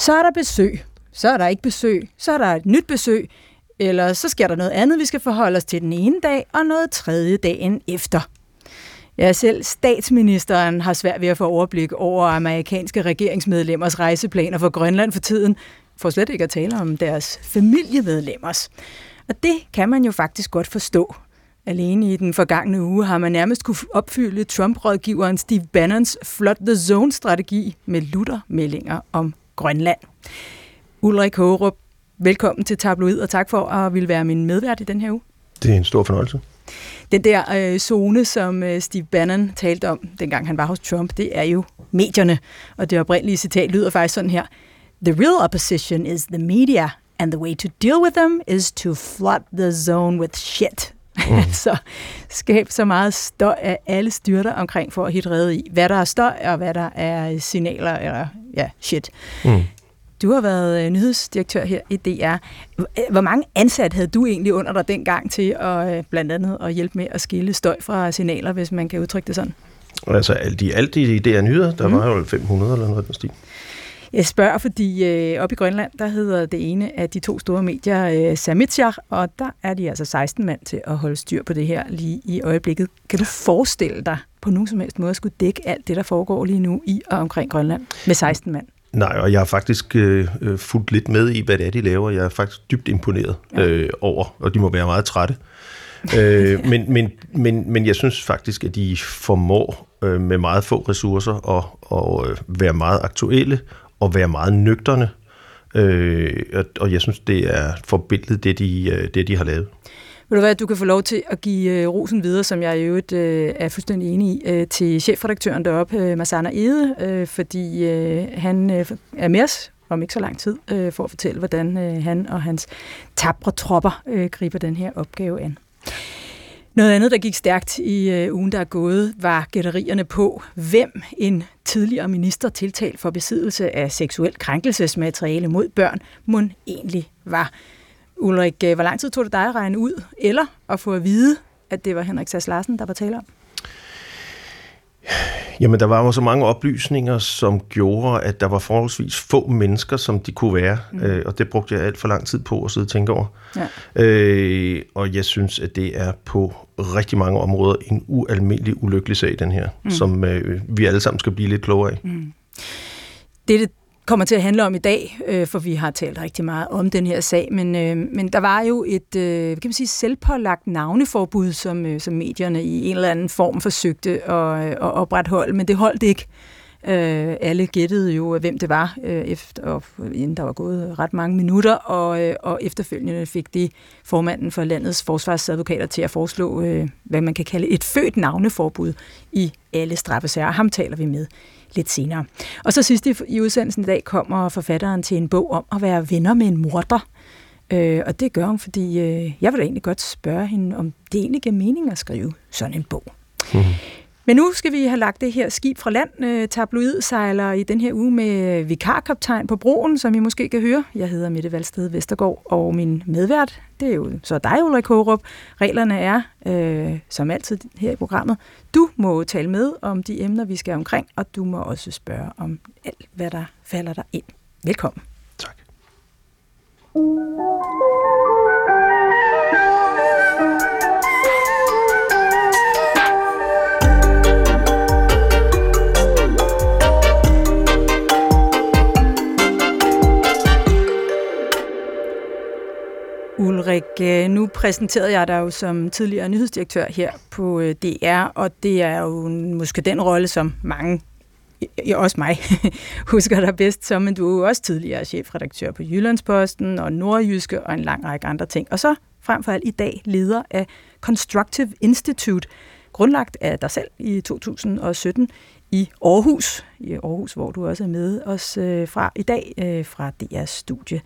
Så er der besøg, så er der ikke besøg, så er der et nyt besøg, eller så sker der noget andet, vi skal forholde os til den ene dag, og noget tredje dagen efter. Ja, selv statsministeren har svært ved at få overblik over amerikanske regeringsmedlemmers rejseplaner for Grønland for tiden, for slet ikke at tale om deres familiemedlemmers. Og det kan man jo faktisk godt forstå. Alene i den forgangne uge har man nærmest kunne opfylde Trump-rådgiveren Steve Bannons Flood the Zone-strategi med luttermeldinger om Grønland. Ulrik Hågerup, velkommen til Tabloid, og tak for at ville være min medvært i den her uge. Det er en stor fornøjelse. Den der zone, som Steve Bannon talte om, dengang han var hos Trump, det er jo medierne. Og det oprindelige citat lyder faktisk sådan her. The real opposition is the media, and the way to deal with them is to flood the zone with shit. Altså skab så meget støj af alle styrter omkring for at hitte rede i, hvad der er støj og hvad der er signaler eller shit. Du har været nyhedsdirektør her i DR. Hvor mange ansatte havde du egentlig under dig dengang til at blandt andet at hjælpe med at skille støj fra signaler, hvis man kan udtrykke det sådan? Altså alt i DR Nyheder, der var jo 500 eller noget af den stil. Jeg spørger, fordi op i Grønland, der hedder det ene af de to store medier Samitjar, og der er de altså 16 mand til at holde styr på det her lige i øjeblikket. Kan du forestille dig på nogen som helst måde at skulle dække alt det, der foregår lige nu i og omkring Grønland med 16 mand? Nej, og jeg har faktisk fulgt lidt med i, hvad det er, de laver. Jeg er faktisk dybt imponeret over, og de må være meget trætte. Men jeg synes faktisk, at de formår med meget få ressourcer at være meget aktuelle og være meget nøgterne. Og jeg synes, det er forbilledet, det de har lavet. Ved du hvad, du kan få lov til at give rosen videre, som jeg i øvrigt er fuldstændig enig i, til chefredaktøren deroppe, Masana Ede, fordi han er med os om ikke så lang tid for at fortælle, hvordan han og hans tapre tropper griber den her opgave an. Noget andet, der gik stærkt i ugen, der er gået, var gætterierne på, hvem en tidligere minister tiltalt for besiddelse af seksuelt krænkelsesmateriale mod børn mon egentlig var. Ulrik, hvor lang tid tog det dig at regne ud, eller at få at vide, at det var Henrik Sass Larsen, der var tale om? Jamen, der var jo så mange oplysninger, som gjorde, at der var forholdsvis få mennesker, som de kunne være, og det brugte jeg alt for lang tid på at sidde og tænke over. Ja. Og jeg synes, at det er på rigtig mange områder en ualmindelig ulykkelig sag, den her, som vi alle sammen skal blive lidt klogere af. Det kommer til at handle om i dag, for vi har talt rigtig meget om den her sag, men der var jo et kan man sige, selvpålagt navneforbud, som medierne i en eller anden form forsøgte at opretholde, men det holdt ikke. Alle gættede jo, hvem det var, inden der var gået ret mange minutter, og efterfølgende fik de formanden for landets forsvarsadvokater til at foreslå, hvad man kan kalde et født navneforbud i alle straffesager. Ham taler vi med lidt senere. Og så sidst i udsendelsen i dag kommer forfatteren til en bog om at være venner med en morder. Og det gør hun, fordi jeg vil da egentlig godt spørge hende, om det egentlig giver mening at skrive sådan en bog. Men nu skal vi have lagt det her skib fra land. Tabloid sejler i den her uge med vikarkaptajn på broen, som I måske kan høre. Jeg hedder Mette Valsted Vestergaard, og min medvært, det er jo så dig, Ulrik Hågerup. Reglerne er, som altid her i programmet, du må tale med om de emner, vi skal omkring, og du må også spørge om alt, hvad der falder dig ind. Velkommen. Tak. Ulrik, nu præsenterede jeg dig jo som tidligere nyhedsdirektør her på DR, og det er jo måske den rolle, som mange, også mig, husker dig bedst som, men du er jo også tidligere chefredaktør på Jyllandsposten og Nordjyske og en lang række andre ting. Og så frem for alt i dag leder af Constructive Institute, grundlagt af dig selv i 2017 i Aarhus, hvor du også er med os fra i dag fra DR's studie.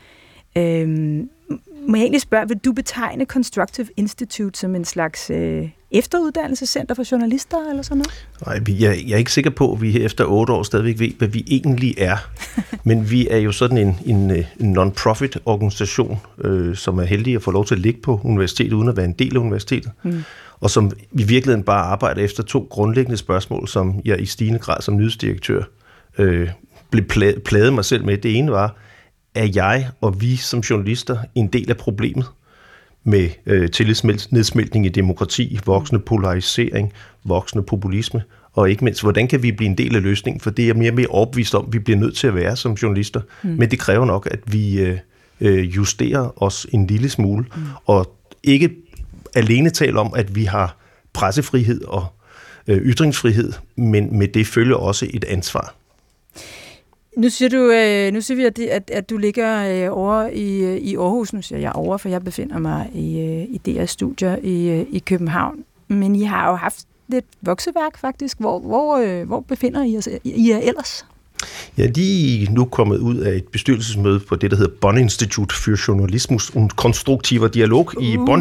Må jeg egentlig spørge, vil du betegne Constructive Institute som en slags efteruddannelsescenter for journalister eller sådan noget? Nej, jeg er ikke sikker på, at vi efter 8 år stadigvæk ved, hvad vi egentlig er. Men vi er jo sådan en non-profit organisation, som er heldig at få lov til at ligge på universitetet, uden at være en del af universitetet. Og som i virkeligheden bare arbejder efter 2 grundlæggende spørgsmål, som jeg i stigende grad som nyhedsdirektør blev plaget mig selv med. Det ene var, at jeg og vi som journalister en del af problemet med tillidsnedsmeltning i demokrati, voksende polarisering, voksende populisme, og ikke mindst, hvordan kan vi blive en del af løsningen, for det er jeg mere og mere overbevist om, vi bliver nødt til at være som journalister. Men det kræver nok, at vi justerer os en lille smule, og ikke alene tale om, at vi har pressefrihed og ytringsfrihed, men med det følger også et ansvar. Nu siger vi, at du ligger over i Aarhus. Nu siger jeg over, for jeg befinder mig i DR-studier i København. Men I har jo haft lidt vokseværk faktisk. Hvor befinder I jer ellers? Ja, de er nu kommet ud af et bestyrelsesmøde på det, der hedder Bonn Institut für Journalismus und konstruktiver Dialog i Bonn,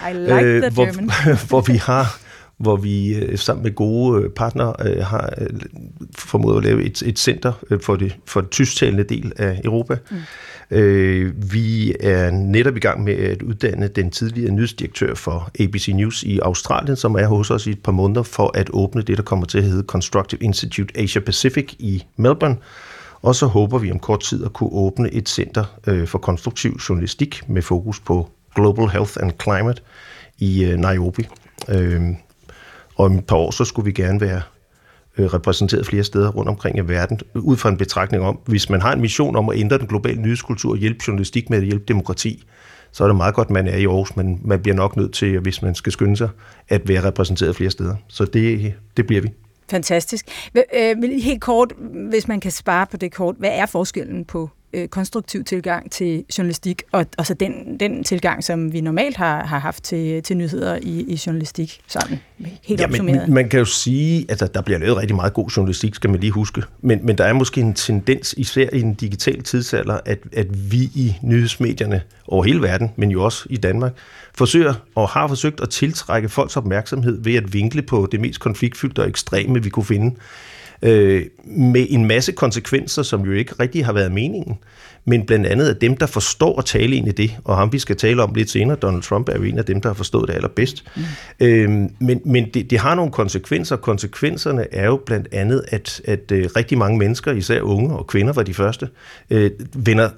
hvor vi sammen med gode partnere har formået at lave et center for den tysktalende del af Europa. Vi er netop i gang med at uddanne den tidligere nyhedsdirektør for ABC News i Australien, som er hos os i et par måneder, for at åbne det, der kommer til at hedde Constructive Institute Asia Pacific i Melbourne. Og så håber vi om kort tid at kunne åbne et center for konstruktiv journalistik med fokus på Global Health and Climate i Nairobi. Og om et par år, så skulle vi gerne være repræsenteret flere steder rundt omkring i verden, ud fra en betragtning om, hvis man har en mission om at ændre den globale nyhedskultur og hjælpe journalistik med at hjælpe demokrati, så er det meget godt, man er i Aarhus, men man bliver nok nødt til, hvis man skal skynde sig, at være repræsenteret flere steder. Så det bliver vi. Fantastisk. Helt kort, hvis man kan spare på det kort, hvad er forskellen på konstruktiv tilgang til journalistik, og så den tilgang, som vi normalt har haft til nyheder i journalistik, sådan helt opsummeret? Man kan jo sige, at der bliver lavet rigtig meget god journalistik, skal man lige huske, men der er måske en tendens, især i en digital tidsalder, at vi i nyhedsmedierne over hele verden, men jo også i Danmark, forsøger og har forsøgt at tiltrække folks opmærksomhed ved at vinkle på det mest konfliktfyldte og ekstreme, vi kunne finde, med en masse konsekvenser, som jo ikke rigtig har været meningen, men blandt andet at dem, der forstår at tale ind i det, og ham vi skal tale om lidt senere, Donald Trump er jo en af dem, der har forstået det allerbedst. Men det har nogle konsekvenser. Konsekvenserne er jo blandt andet, at rigtig mange mennesker, især unge og kvinder var de første, vender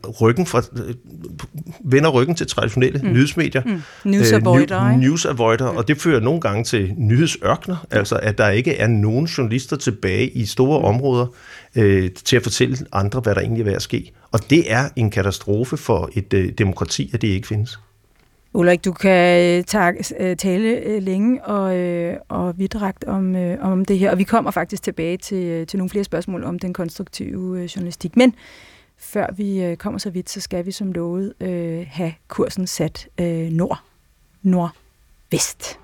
ryggen til traditionelle nyhedsmedier. Newsavoider, og det fører nogle gange til nyhedsørkner, altså at der ikke er nogen journalister tilbage i store områder til at fortælle andre, hvad der egentlig er ved at ske. Og det er en katastrofe for et demokrati, at det ikke findes. Ulrik, du kan tale længe og vidtrækt om det her, og vi kommer faktisk tilbage til nogle flere spørgsmål om den konstruktive journalistik. Men før vi kommer så vidt, så skal vi som lovet have kursen sat nordvest.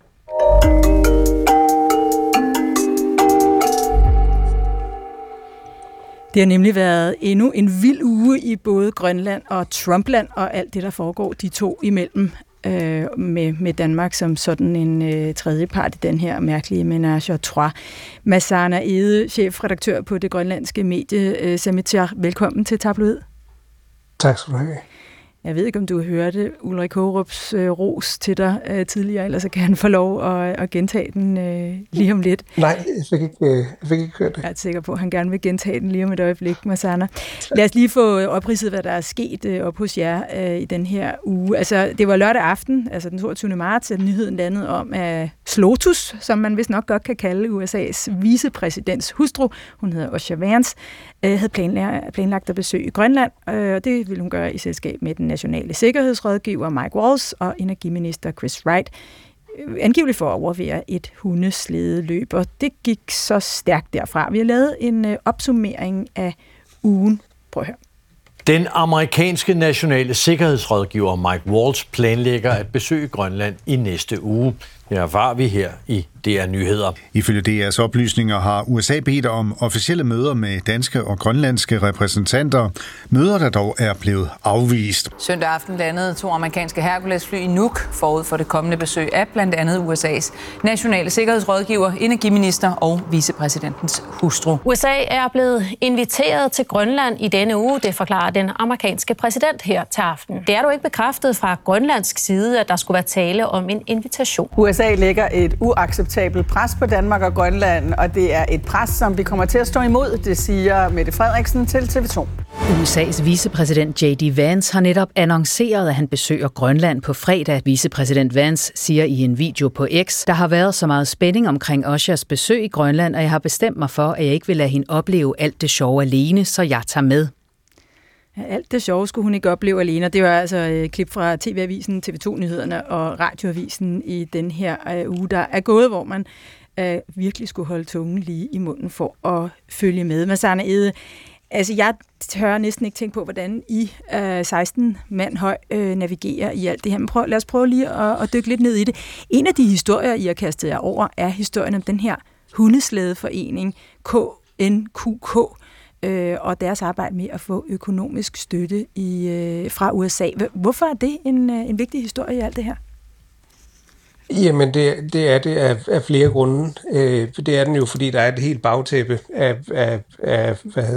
Det har nemlig været endnu en vild uge i både Grønland og Trumpland, og alt det, der foregår de to imellem, med Danmark som sådan en tredjepart i den her mærkelige ménage à trois. Masana Ede, chefredaktør på det grønlandske medie Samitar. Velkommen til Tabloid. Tak skal du have. Jeg ved ikke, om du hørte Ulrik Hårups ros til dig tidligere, ellers så kan han få lov at gentage den lige om lidt. Nej, jeg fik ikke hørt det. Jeg er sikker på, at han gerne vil gentage den lige om et øjeblik, Masana. Lad os lige få opridset, hvad der er sket op hos jer i den her uge. Altså, det var lørdag aften, altså den 22. marts, at nyheden landede om, at Slotus, som man vist nok godt kan kalde USA's vicepræsidents hustru, hun hedder Osha Vance, havde planlagt at besøge Grønland, og det ville hun gøre i selskab med den nationale sikkerhedsrådgiver Mike Waltz og energiminister Chris Wright, angiveligt for at overvære et hundeslædeløb, og det gik så stærkt derfra. Vi har lavet en opsummering af ugen. Prøv at høre. Den amerikanske nationale sikkerhedsrådgiver Mike Waltz planlægger at besøge Grønland i næste uge. Det erfarer vi her i DR Nyheder. Ifølge DR's oplysninger har USA bedt om officielle møder med danske og grønlandske repræsentanter. Møder, der dog er blevet afvist. Søndag aften landede 2 amerikanske Hercules-fly i Nuuk forud for det kommende besøg af blandt andet USA's nationale sikkerhedsrådgiver, energiminister og vicepræsidentens hustru. USA er blevet inviteret til Grønland i denne uge, det forklarer den amerikanske præsident her til aften. Det er dog ikke bekræftet fra grønlandsk side, at der skulle være tale om en invitation. USA USA lægger et uacceptabelt pres på Danmark og Grønland, og det er et pres, som vi kommer til at stå imod, det siger Mette Frederiksen til TV2. USA's vicepræsident J.D. Vance har netop annonceret, at han besøger Grønland på fredag. Vicepræsident Vance siger i en video på X, der har været så meget spænding omkring Ushers besøg i Grønland, og jeg har bestemt mig for, at jeg ikke vil lade hende opleve alt det sjove alene, så jeg tager med. Ja, alt det sjove skulle hun ikke opleve alene. Det var altså et klip fra TV-avisen, TV2-nyhederne og radioavisen i den her uge, der er gået, hvor man virkelig skulle holde tungen lige i munden for at følge med. Masana Ede, altså jeg tør næsten ikke tænke på, hvordan I 16 mand høj navigerer i alt det her. Men lad os prøve lige at dykke lidt ned i det. En af de historier, I har kastet jer over, er historien om den her hundeslædeforening, KNQK, og deres arbejde med at få økonomisk støtte fra USA. Hvorfor er det en vigtig historie i alt det her? Jamen, det er det af flere grunde. Det er den jo, fordi der er et helt bagtæppe af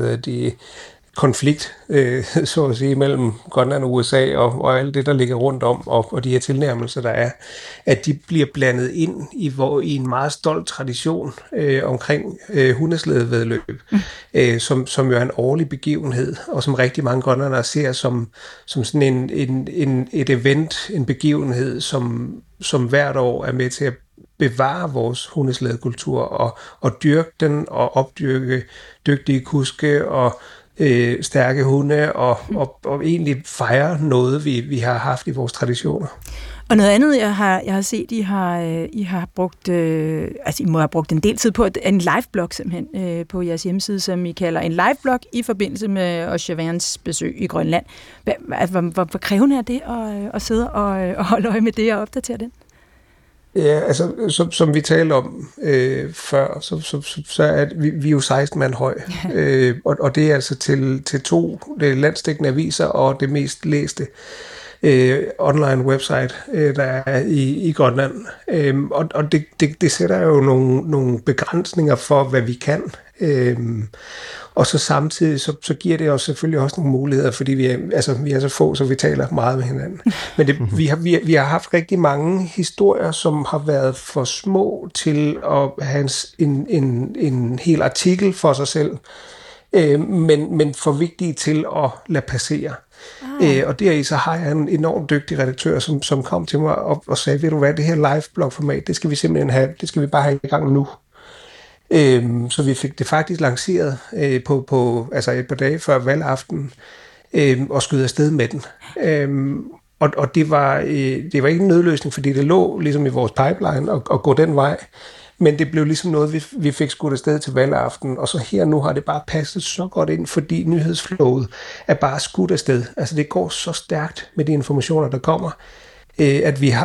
konflikt, så at sige, mellem Grønland og USA og alt det, der ligger rundt om, og de her tilnærmelser, der er, at de bliver blandet ind i en meget stolt tradition omkring hundeslædevæddeløb, som jo er en årlig begivenhed, og som rigtig mange grønlandere ser som sådan et event, en begivenhed, som hvert år er med til at bevare vores hundeslædekultur og dyrke den og opdyrke dygtige kuske og stærke hunde og egentlig fejre noget, vi har haft i vores traditioner. Og noget andet, jeg har set, I har brugt, I må have brugt en del tid på en liveblog simpelthen på jeres hjemmeside, som I kalder en liveblog i forbindelse med Usher Vance besøg i Grønland. Hvor krævende er det at sidde og holde øje med det og opdatere den? Ja, altså som vi talte om før, så er vi er jo 16 mand høj, og det er altså til 2 landsdækkende aviser og det mest læste online website, der er i Grønland. Og det sætter jo nogle begrænsninger for, hvad vi kan. Og så samtidig, så giver det os selvfølgelig også nogle muligheder, fordi vi er så få, så vi taler meget med hinanden. Men vi har haft rigtig mange historier, som har været for små til at have en hel artikel for sig selv, men for vigtige til at lade passere. Og deri så har jeg en enormt dygtig redaktør, som kom til mig og sagde, ved du hvad, det her live-blog-format, det skal vi simpelthen have, det skal vi bare have i gang nu. Så vi fik det faktisk lanceret på et par dage før valgaften og skød afsted med den. Og det var ikke en nødløsning, fordi det lå ligesom i vores pipeline at gå den vej. Men det blev ligesom noget, vi fik skudt afsted til valgaften, og så her nu har det bare passet så godt ind, fordi nyhedsflowet er bare skudt afsted. Altså det går så stærkt med de informationer, der kommer, at det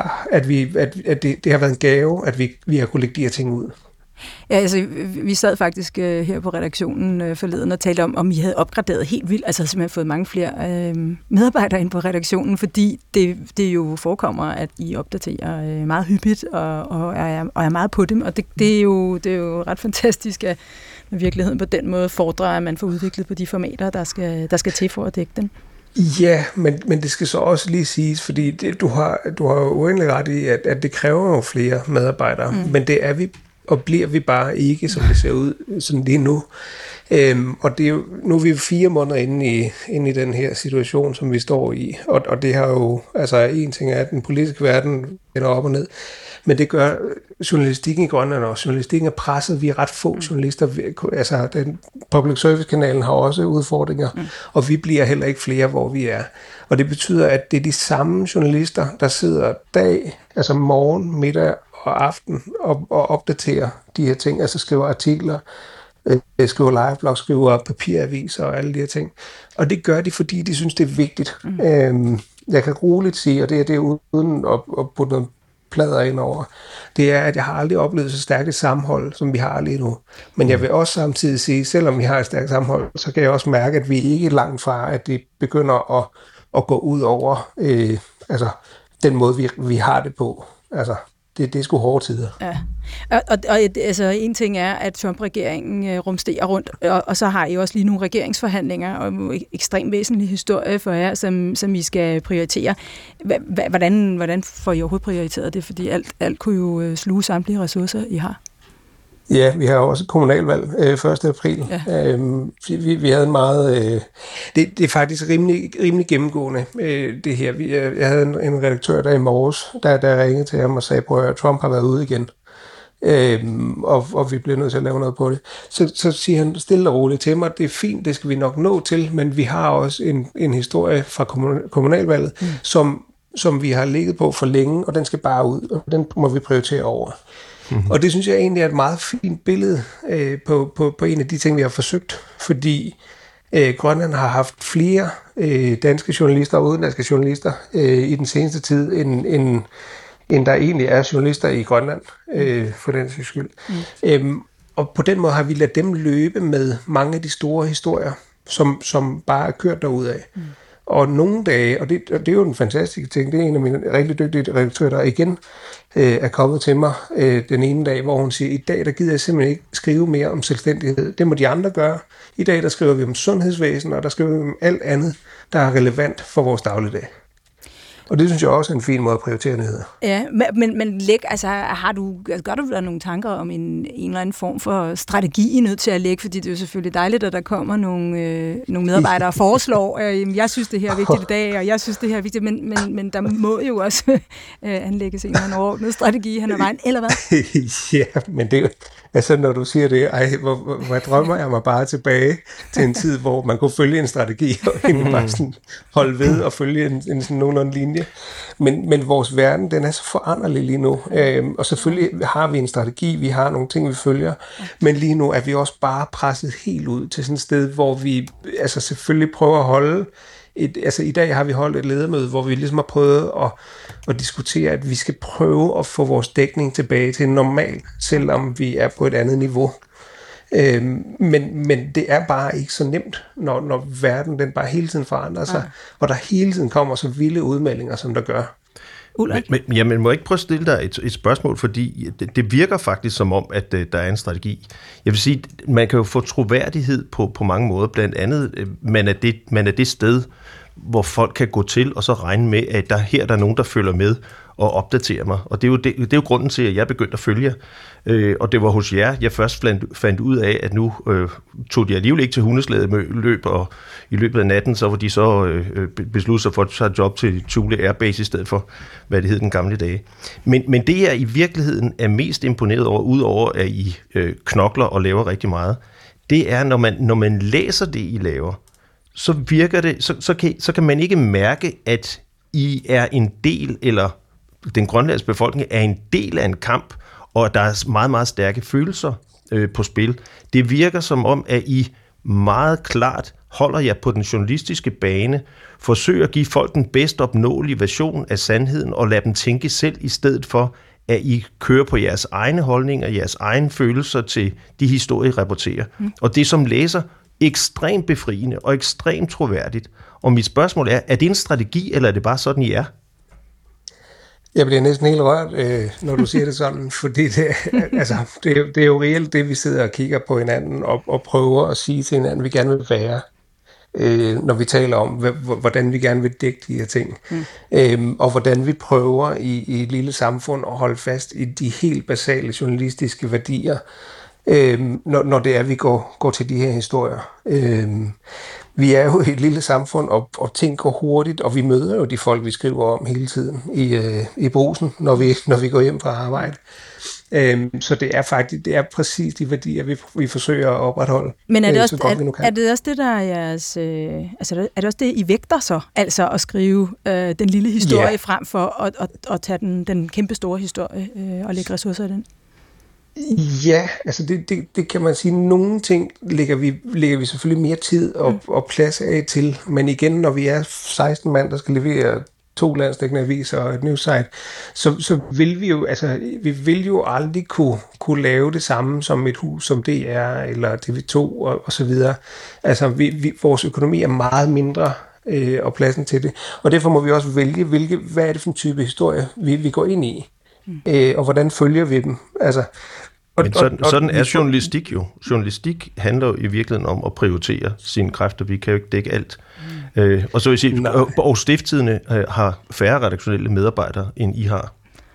har været en gave, at vi har kunnet lægge de her ting ud. Ja, altså, vi sad faktisk her på redaktionen forleden og talte om I havde opgraderet helt vildt, altså simpelthen fået mange flere medarbejdere ind på redaktionen, fordi det jo forekommer, at I opdaterer meget hyppigt og er meget på dem, og det er jo ret fantastisk, at virkeligheden på den måde fordrer, at man får udviklet på de formater, der skal til for at dække dem. Ja, men det skal så også lige siges, fordi du har jo uendelig ret i, at det kræver jo flere medarbejdere, men det er vi og bliver vi bare ikke, som det ser ud sådan lige nu. Og det er jo, nu er vi 4 måneder inde i den her situation, som vi står i. Og det har jo, altså en ting er, at den politiske verden vender op og ned, men det gør journalistikken i Grønland også. Journalistikken er presset, vi er ret få journalister. Altså den public service-kanalen har også udfordringer, og vi bliver heller ikke flere, hvor vi er. Og det betyder, at det er de samme journalister, der sidder altså morgen, middag og aften og opdaterer de her ting, altså skriver artikler, skriver liveblog, skriver papiraviser og alle de her ting. Og det gør de, fordi de synes, det er vigtigt. Jeg kan roligt sige, og det er uden at putte noget plader ind over, det er, at jeg har aldrig oplevet så stærkt et sammenhold, som vi har lige nu. Men jeg vil også samtidig sige, selvom vi har et stærkt sammenhold, så kan jeg også mærke, at vi ikke er langt fra, at det begynder at gå ud over den måde, vi har det på. Altså, det er sgu hårde tider. Ja. Og altså, en ting er, at Trump-regeringen rumsterer rundt, og så har I også lige nogle regeringsforhandlinger og en ekstremt væsentlig historie for jer, som I skal prioritere. Hvordan får I overhovedet prioriteret det? Fordi alt kunne jo sluge samtlige ressourcer, I har. Ja, vi har også kommunalvalg 1. april. Ja. Vi havde en meget... Det er faktisk rimelig gennemgående, det her. Jeg havde en redaktør der i morges, der ringede til ham og sagde, at Trump har været ude igen. Og vi bliver nødt til at lave noget på det. Så siger han stille og roligt til mig, det er fint, det skal vi nok nå til, men vi har også en historie fra kommunalvalget, som vi har ligget på for længe, og den skal bare ud, og den må vi prioritere over. Mm-hmm. Og det synes jeg egentlig er et meget fint billede på en af de ting, vi har forsøgt, fordi Grønland har haft flere danske journalister og udenlandske journalister i den seneste tid, end der egentlig er journalister i Grønland, for den sags skyld. Og på den måde har vi ladet dem løbe med mange af de store historier, som bare er kørt derudad. Og nogle dage, og det er jo en fantastisk ting, det er en af mine rigtig dygtige redaktører, der igen er kommet til mig den ene dag, hvor hun siger, i dag der gider jeg simpelthen ikke skrive mere om selvstændighed. Det må de andre gøre. I dag der skriver vi om sundhedsvæsen, og der skriver vi om alt andet, der er relevant for vores dagligdag. Og det synes jeg også er en fin måde at prioritere nyheder. Ja, men gør du der nogle tanker om en eller anden form for strategi, I er nødt til at lægge? Fordi det er jo selvfølgelig dejligt, at der kommer nogle medarbejdere og foreslår, jeg synes, det her er vigtigt i dag, og jeg synes, det her er vigtigt, men der må jo også anlægges en eller anden overordnet strategi hen ad vejen, eller hvad? Ja, men det altså, når du siger det, hvor drømmer jeg mig bare tilbage til en tid, hvor man kunne følge en strategi, og egentlig bare sådan holde ved og følge en sådan nogenlunde linje. Men vores verden, den er så foranderlig lige nu, og selvfølgelig har vi en strategi, vi har nogle ting, vi følger, men lige nu er vi også bare presset helt ud til sådan et sted, hvor vi altså selvfølgelig prøver at holde i dag har vi holdt et ledermøde, hvor vi ligesom har prøvet at diskutere, at vi skal prøve at få vores dækning tilbage til normal, selvom vi er på et andet niveau. Men det er bare ikke så nemt, når verden den bare hele tiden forandrer sig, og der hele tiden kommer så vilde udmeldinger, som der gør. Men må jeg ikke prøve at stille dig et spørgsmål, fordi det virker faktisk som om, at der er en strategi. Jeg vil sige, man kan jo få troværdighed på mange måder, blandt andet, man er det sted, hvor folk kan gå til og så regne med, at der er nogen, der følger med og opdaterer mig. Og det er jo grunden til, at jeg begyndte at følge. Og det var hos jer, jeg først fandt ud af, at nu tog de alligevel ikke til hundeslædeløb, og i løbet af natten, så var de så besluttet sig for at tage job til Thule Air Base i stedet for, hvad det hed den gamle dage. Men det, jeg i virkeligheden er mest imponeret over, udover at I knokler og laver rigtig meget, det er, når man læser det, I laver, så virker det, så kan man ikke mærke, at I er en del, eller den grønlandske befolkning er en del af en kamp, og der er meget, meget stærke følelser på spil. Det virker som om, at I meget klart holder jer på den journalistiske bane, forsøger at give folk den bedst opnåelige version af sandheden, og lade dem tænke selv, i stedet for, at I kører på jeres egne holdninger, jeres egne følelser til de historier, I rapporterer. Og det som læser, ekstremt befriende og ekstremt troværdigt. Og mit spørgsmål er det en strategi, eller er det bare sådan, I er? Jeg bliver næsten helt rørt, når du siger det sådan, fordi det er jo reelt det, vi sidder og kigger på hinanden og prøver at sige til hinanden, vi gerne vil være, når vi taler om, hvordan vi gerne vil dække de her ting. Og hvordan vi prøver i et lille samfund at holde fast i de helt basale journalistiske værdier, når det er, vi går til de her historier. Vi er jo et lille samfund, og ting går hurtigt, og vi møder jo de folk, vi skriver om hele tiden i Brugsen, når vi går hjem fra arbejde. Så det er præcis de værdier, vi forsøger at opretholde. Men er det også det, der er jeres... er det også det, I vægter så? Altså at skrive den lille historie frem for at tage den kæmpe store historie og lægge ressourcer i den? Ja, altså det kan man sige. Nogle ting lægger vi selvfølgelig mere tid og plads af til, men igen, når vi er 16 mand, der skal levere 2 landsdækkende aviser og et newssite, så vil vi jo, vi vil jo aldrig kunne lave det samme som et hus som DR eller TV2 og så videre. Altså, vores økonomi er meget mindre og pladsen til det, og derfor må vi også vælge, hvad er det for en type historie, vi går ind i. og hvordan følger vi dem? Altså, men sådan er journalistik jo. Journalistik handler jo i virkeligheden om at prioritere sine kræfter. Vi kan jo ikke dække alt. Og så vil jeg sige, og Stiftstidende har færre redaktionelle medarbejdere, end I har.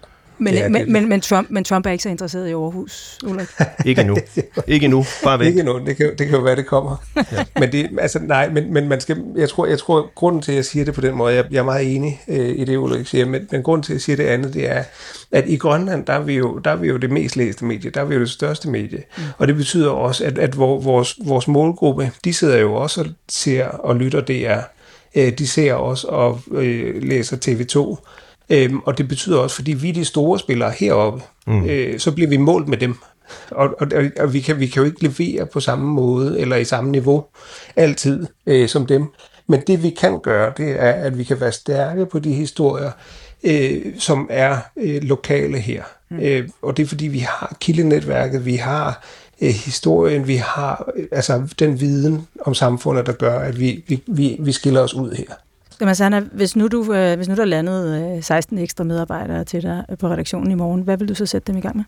Men Trump er ikke så interesseret i Aarhus, Ulrik. Ikke endnu. Ikke endnu. Bare væk. Ikke endnu. Det kan jo være, det kommer. Ja. Men det, altså nej, men man skal, jeg tror, grunden til, at jeg siger det på den måde, jeg er meget enig i det, Ulrik siger, men grunden til, at jeg siger det andet, det er, at i Grønland, der er vi jo det mest læste medie, der er vi jo det største medie. Og det betyder også, at vores målgruppe, de sidder jo også og ser og lytter DR. De ser også og læser TV2. Og det betyder også, fordi vi er de store spillere heroppe, så bliver vi målt med dem. Og vi kan jo ikke levere på samme måde, eller i samme niveau, altid som dem. Men det vi kan gøre, det er, at vi kan være stærke på de historier, som er lokale her. Og det er fordi, vi har kildenetværket, vi har historien, vi har altså den viden om samfundet, der gør, at vi skiller os ud her. Masana, hvis nu der landede 16 ekstra medarbejdere til dig på redaktionen i morgen, hvad vil du så sætte dem i gang med?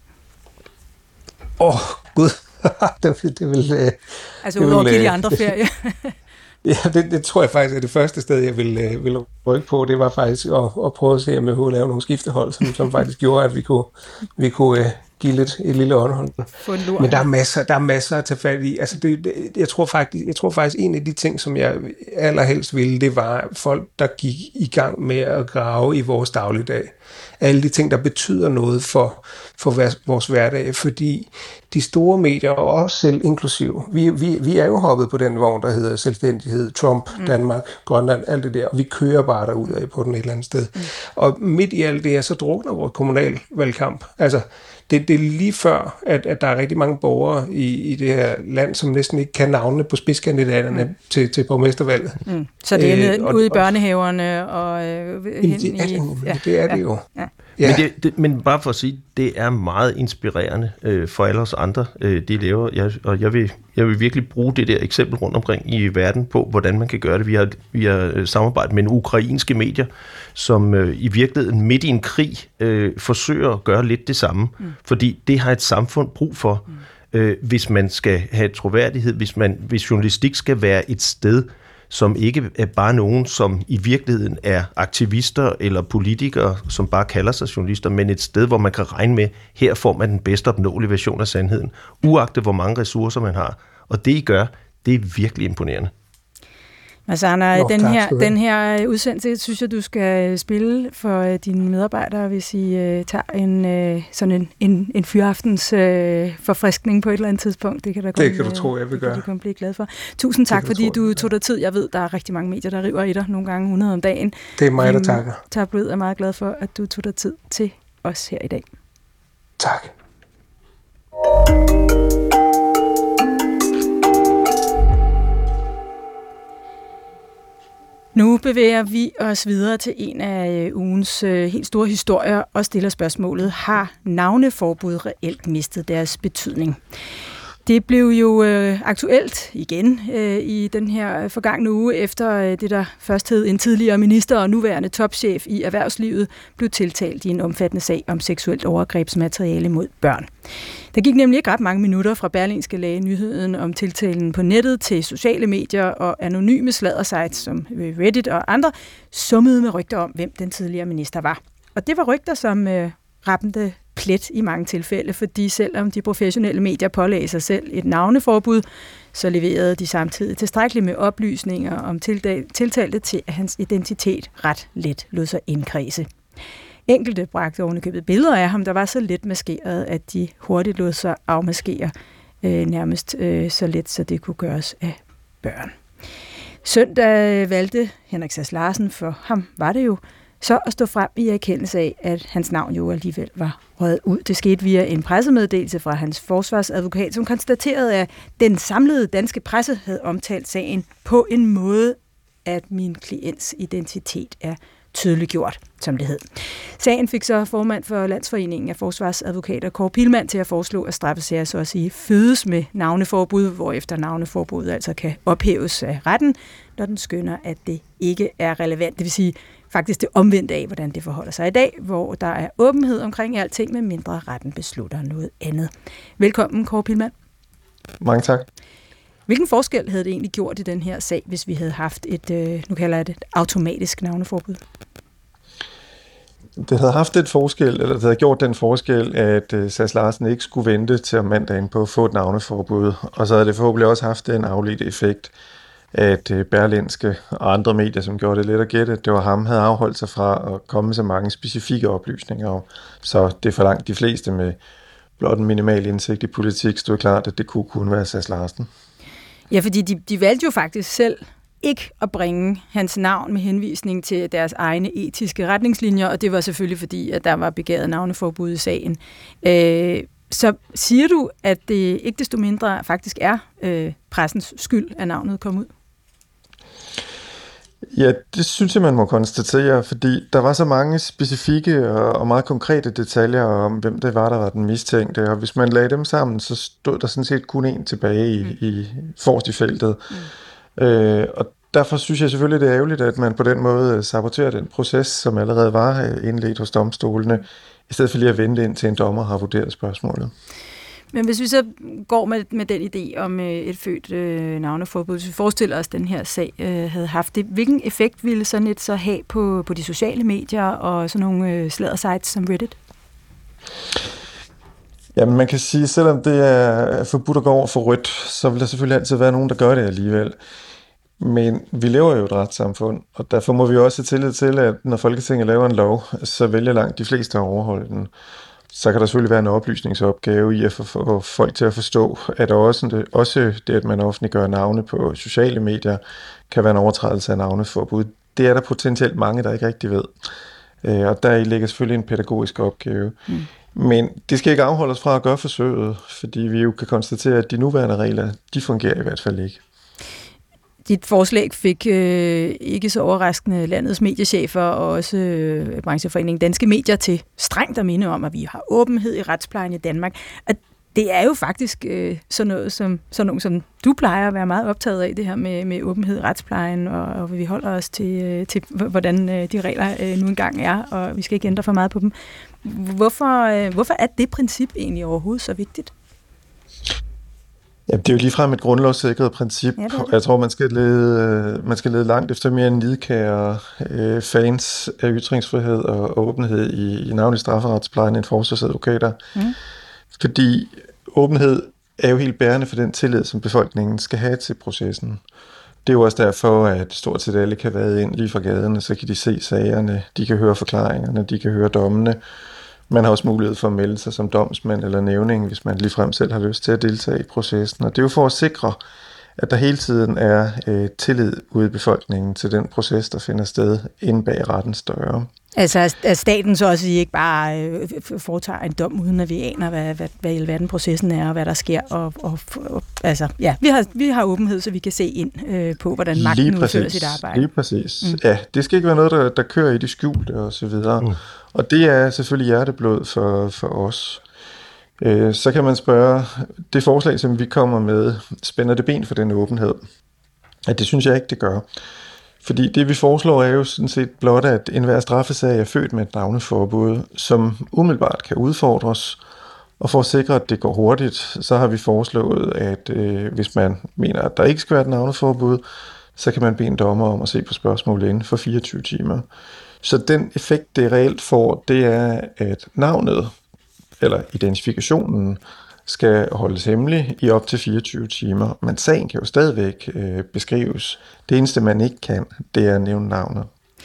Gud, det vil... Altså udover at give de andre ferie? Ja, det tror jeg faktisk er det første sted, jeg vil rykke på. Det var faktisk at prøve at se, om jeg kunne lave nogle skiftehold, som faktisk gjorde, at vi kunne give et lille åndhold. Men der er masser at tage fat i. Altså jeg tror faktisk en af de ting, som jeg allerhelst ville, det var folk, der gik i gang med at grave i vores dagligdag. Alle de ting, der betyder noget for vores hverdag, fordi de store medier, og også selv inklusiv, vi er jo hoppet på den vogn, der hedder selvstændighed, Trump, Danmark, Grønland, alt det der, og vi kører bare derudad på den et eller andet sted. Og midt i alt det her, så drukner vores kommunalvalgkamp. Altså, det er lige før, at der er rigtig mange borgere i det her land, som næsten ikke kan navnene på spidskandidaterne til borgmestervalget. Så det er ude i børnehaverne og det er det jo. Ja. Ja. Men bare for at sige, det er meget inspirerende for alle os andre, de laver. Og jeg vil virkelig bruge det der eksempel rundt omkring i verden på, hvordan man kan gøre det. Vi har samarbejdet med nogle ukrainske medier, som i virkeligheden midt i en krig forsøger at gøre lidt det samme. Fordi det har et samfund brug for, hvis man skal have troværdighed, hvis journalistik skal være et sted, som ikke er bare nogen, som i virkeligheden er aktivister eller politikere, som bare kalder sig journalister, men et sted, hvor man kan regne med, her får man den bedste opnåelige version af sandheden, uagtet hvor mange ressourcer man har. Og det I gør, det er virkelig imponerende. Masana, den her udsendelse, synes jeg, du skal spille for dine medarbejdere, hvis I tager sådan en fyraftens forfriskning på et eller andet tidspunkt. Det kan du tro, jeg vil gøre. Det kan du blive glad for. Tusind tak, fordi du tog dig tid. Jeg ved, der er rigtig mange medier, der river i dig nogle gange 100 om dagen. Det er mig, der takker. Tabloid er meget glad for, at du tog dig tid til os her i dag. Tak. Nu bevæger vi os videre til en af ugens helt store historier og stiller spørgsmålet: har navneforbud reelt mistet deres betydning? Det blev jo aktuelt igen i den her forgangne uge, efter det, der først hed en tidligere minister og nuværende topchef i erhvervslivet, blev tiltalt i en omfattende sag om seksuelt overgrebsmateriale mod børn. Der gik nemlig ikke ret mange minutter fra Berlingske lagde nyheden om tiltalen på nettet til sociale medier og anonyme sladdersites som Reddit og andre summede med rygter om, hvem den tidligere minister var. Og det var rygter, som ramte plet i mange tilfælde, fordi selvom de professionelle medier pålagde sig selv et navneforbud, så leverede de samtidig tilstrækkeligt med oplysninger om tiltalte til, at hans identitet ret let lod sig indkredse. Enkelte bragte ovenikøbet billeder af ham, der var så let maskeret, at de hurtigt lod sig afmaskere nærmest så let, så det kunne gøres af børn. Søndag valgte Henrik Sass Larsen, for ham var det jo, så at stå frem i erkendelse af, at hans navn jo alligevel var røget ud. Det skete via en pressemeddelelse fra hans forsvarsadvokat, som konstaterede, at den samlede danske presse havde omtalt sagen på en måde, at min klients identitet er tydeliggjort, som det hed. Sagen fik så formand for Landsforeningen af Forsvarsadvokater Kåre Pilman til at foreslå, at straffesager så at sige fødes med navneforbud, hvorefter navneforbuddet altså kan ophæves af retten, når den skønner, at det ikke er relevant. Det vil sige faktisk det omvendte af, hvordan det forholder sig i dag, hvor der er åbenhed omkring alting, med mindre retten beslutter noget andet. Velkommen, Kåre Pilman. Mange tak. Hvilken forskel havde det egentlig gjort i den her sag, hvis vi havde haft nu kalder jeg det, et automatisk navneforbud? Det havde haft et forskel, eller det havde gjort den forskel, at Sass Larsen ikke skulle vente til om mandagen på at få et navneforbud, og så havde det forhåbentlig også haft en afledt effekt, at Berlingske og andre medier, som gjorde det let at gætte, det var ham, havde afholdt sig fra at komme med så mange specifikke oplysninger. Så det for langt de fleste med blot en minimal indsigt i politik stod klart, at det kunne være Sass Larsen. Ja, fordi de valgte jo faktisk selv ikke at bringe hans navn med henvisning til deres egne etiske retningslinjer, og det var selvfølgelig fordi, at der var begæret navneforbud i sagen. Så siger du, at det ikke desto mindre faktisk er pressens skyld, at navnet kom ud? Ja, det synes jeg, man må konstatere, fordi der var så mange specifikke og meget konkrete detaljer om, hvem det var, der var den mistænkte, og hvis man lagde dem sammen, så stod der sådan set kun én tilbage i forrest i feltet. Og derfor synes jeg selvfølgelig, det er ærgerligt, at man på den måde saboterer den proces, som allerede var indledt hos domstolene, i stedet for lige at vente ind til en dommer har vurderet spørgsmålet. Men hvis vi så går med den idé om et født navneforbud, hvis vi forestiller os, at den her sag havde haft det, hvilken effekt ville sådan et så have på de sociale medier og sådan nogle sladdersites som Reddit? Jamen man kan sige, selvom det er forbudt at gå over for rødt, så vil der selvfølgelig altid være nogen, der gør det alligevel. Men vi lever jo i et retssamfund, og derfor må vi også have tillid til, at når Folketinget laver en lov, så vælger langt de fleste at overholde den. Så kan der selvfølgelig være en oplysningsopgave i at få folk til at forstå, at også det, at man offentliggør navne på sociale medier, kan være en overtrædelse af navneforbud. Det er der potentielt mange, der ikke rigtig ved. Og der ligger selvfølgelig en pædagogisk opgave. Men det skal ikke afholde os fra at gøre forsøget, fordi vi jo kan konstatere, at de nuværende regler, de fungerer i hvert fald ikke. Dit forslag fik ikke så overraskende landets mediechefer og også brancheforeningen Danske Medier til strengt at minde om, at vi har åbenhed i retsplejen i Danmark. Og det er jo faktisk sådan noget, som du plejer at være meget optaget af, det her med åbenhed i retsplejen, og vi holder os til hvordan de regler nu engang er, og vi skal ikke ændre for meget på dem. Hvorfor er det princip egentlig overhovedet så vigtigt? Ja, det er jo ligefrem et grundlovssikret princip, og jeg tror, man skal lede langt efter mere nidkære fans af ytringsfrihed og åbenhed i navnlig strafferetsplejen end forsvarsadvokater. Fordi åbenhed er jo helt bærende for den tillid, som befolkningen skal have til processen. Det er jo også derfor, at stort set alle kan vade ind lige fra gaden, og så kan de se sagerne, de kan høre forklaringerne, de kan høre dommene. Man har også mulighed for at melde sig som domsmand eller nævning, hvis man ligefrem selv har lyst til at deltage i processen. Og det er jo for at sikre, at der hele tiden er tillid ude i befolkningen til den proces, der finder sted inde bag rettens døre. Altså at staten så også ikke bare foretager en dom, uden at vi aner, hvad i alverden processen er, og hvad der sker. Altså, ja, vi har åbenhed, så vi kan se ind på, hvordan magten udfører sit arbejde. Lige præcis. Ja, det skal ikke være noget, der kører i det skjulte og så videre. Og det er selvfølgelig hjerteblod for os. Så kan man spørge, det forslag, som vi kommer med, spænder det ben for den åbenhed? At det synes jeg ikke, det gør. Fordi det, vi foreslår, er jo sådan set blot, at enhver straffesag er født med et navneforbud, som umiddelbart kan udfordres. Og for at sikre, at det går hurtigt, så har vi foreslået, at hvis man mener, at der ikke skal være et navneforbud, så kan man bede en dommer om at se på spørgsmålet inden for 24 timer. Så den effekt, det reelt får, det er, at navnet, eller identifikationen, skal holdes hemmelig i op til 24 timer. Men sagen kan jo stadigvæk beskrives. Det eneste, man ikke kan, det er at nævne navnet.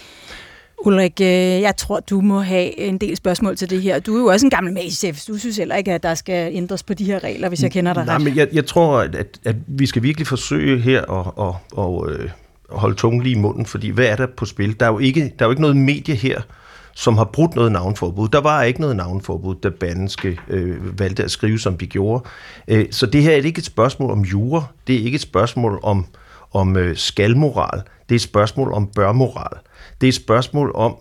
Ulrik, jeg tror, du må have en del spørgsmål til det her. Du er jo også en gammel mediechef. Du synes heller ikke, at der skal ændres på de her regler, hvis jeg kender dig ret. Nej, men jeg tror, at vi skal virkelig forsøge her at holde tungen lige i munden, fordi hvad er der på spil? Der er jo ikke noget medie her, som har brudt noget navneforbud. Der var ikke noget navneforbud, da Berlingske valgte at skrive, som de gjorde. Så det her er ikke et spørgsmål om jura. Det er ikke et spørgsmål om skalmoral. Det er et spørgsmål om børmoral. Det er et spørgsmål om,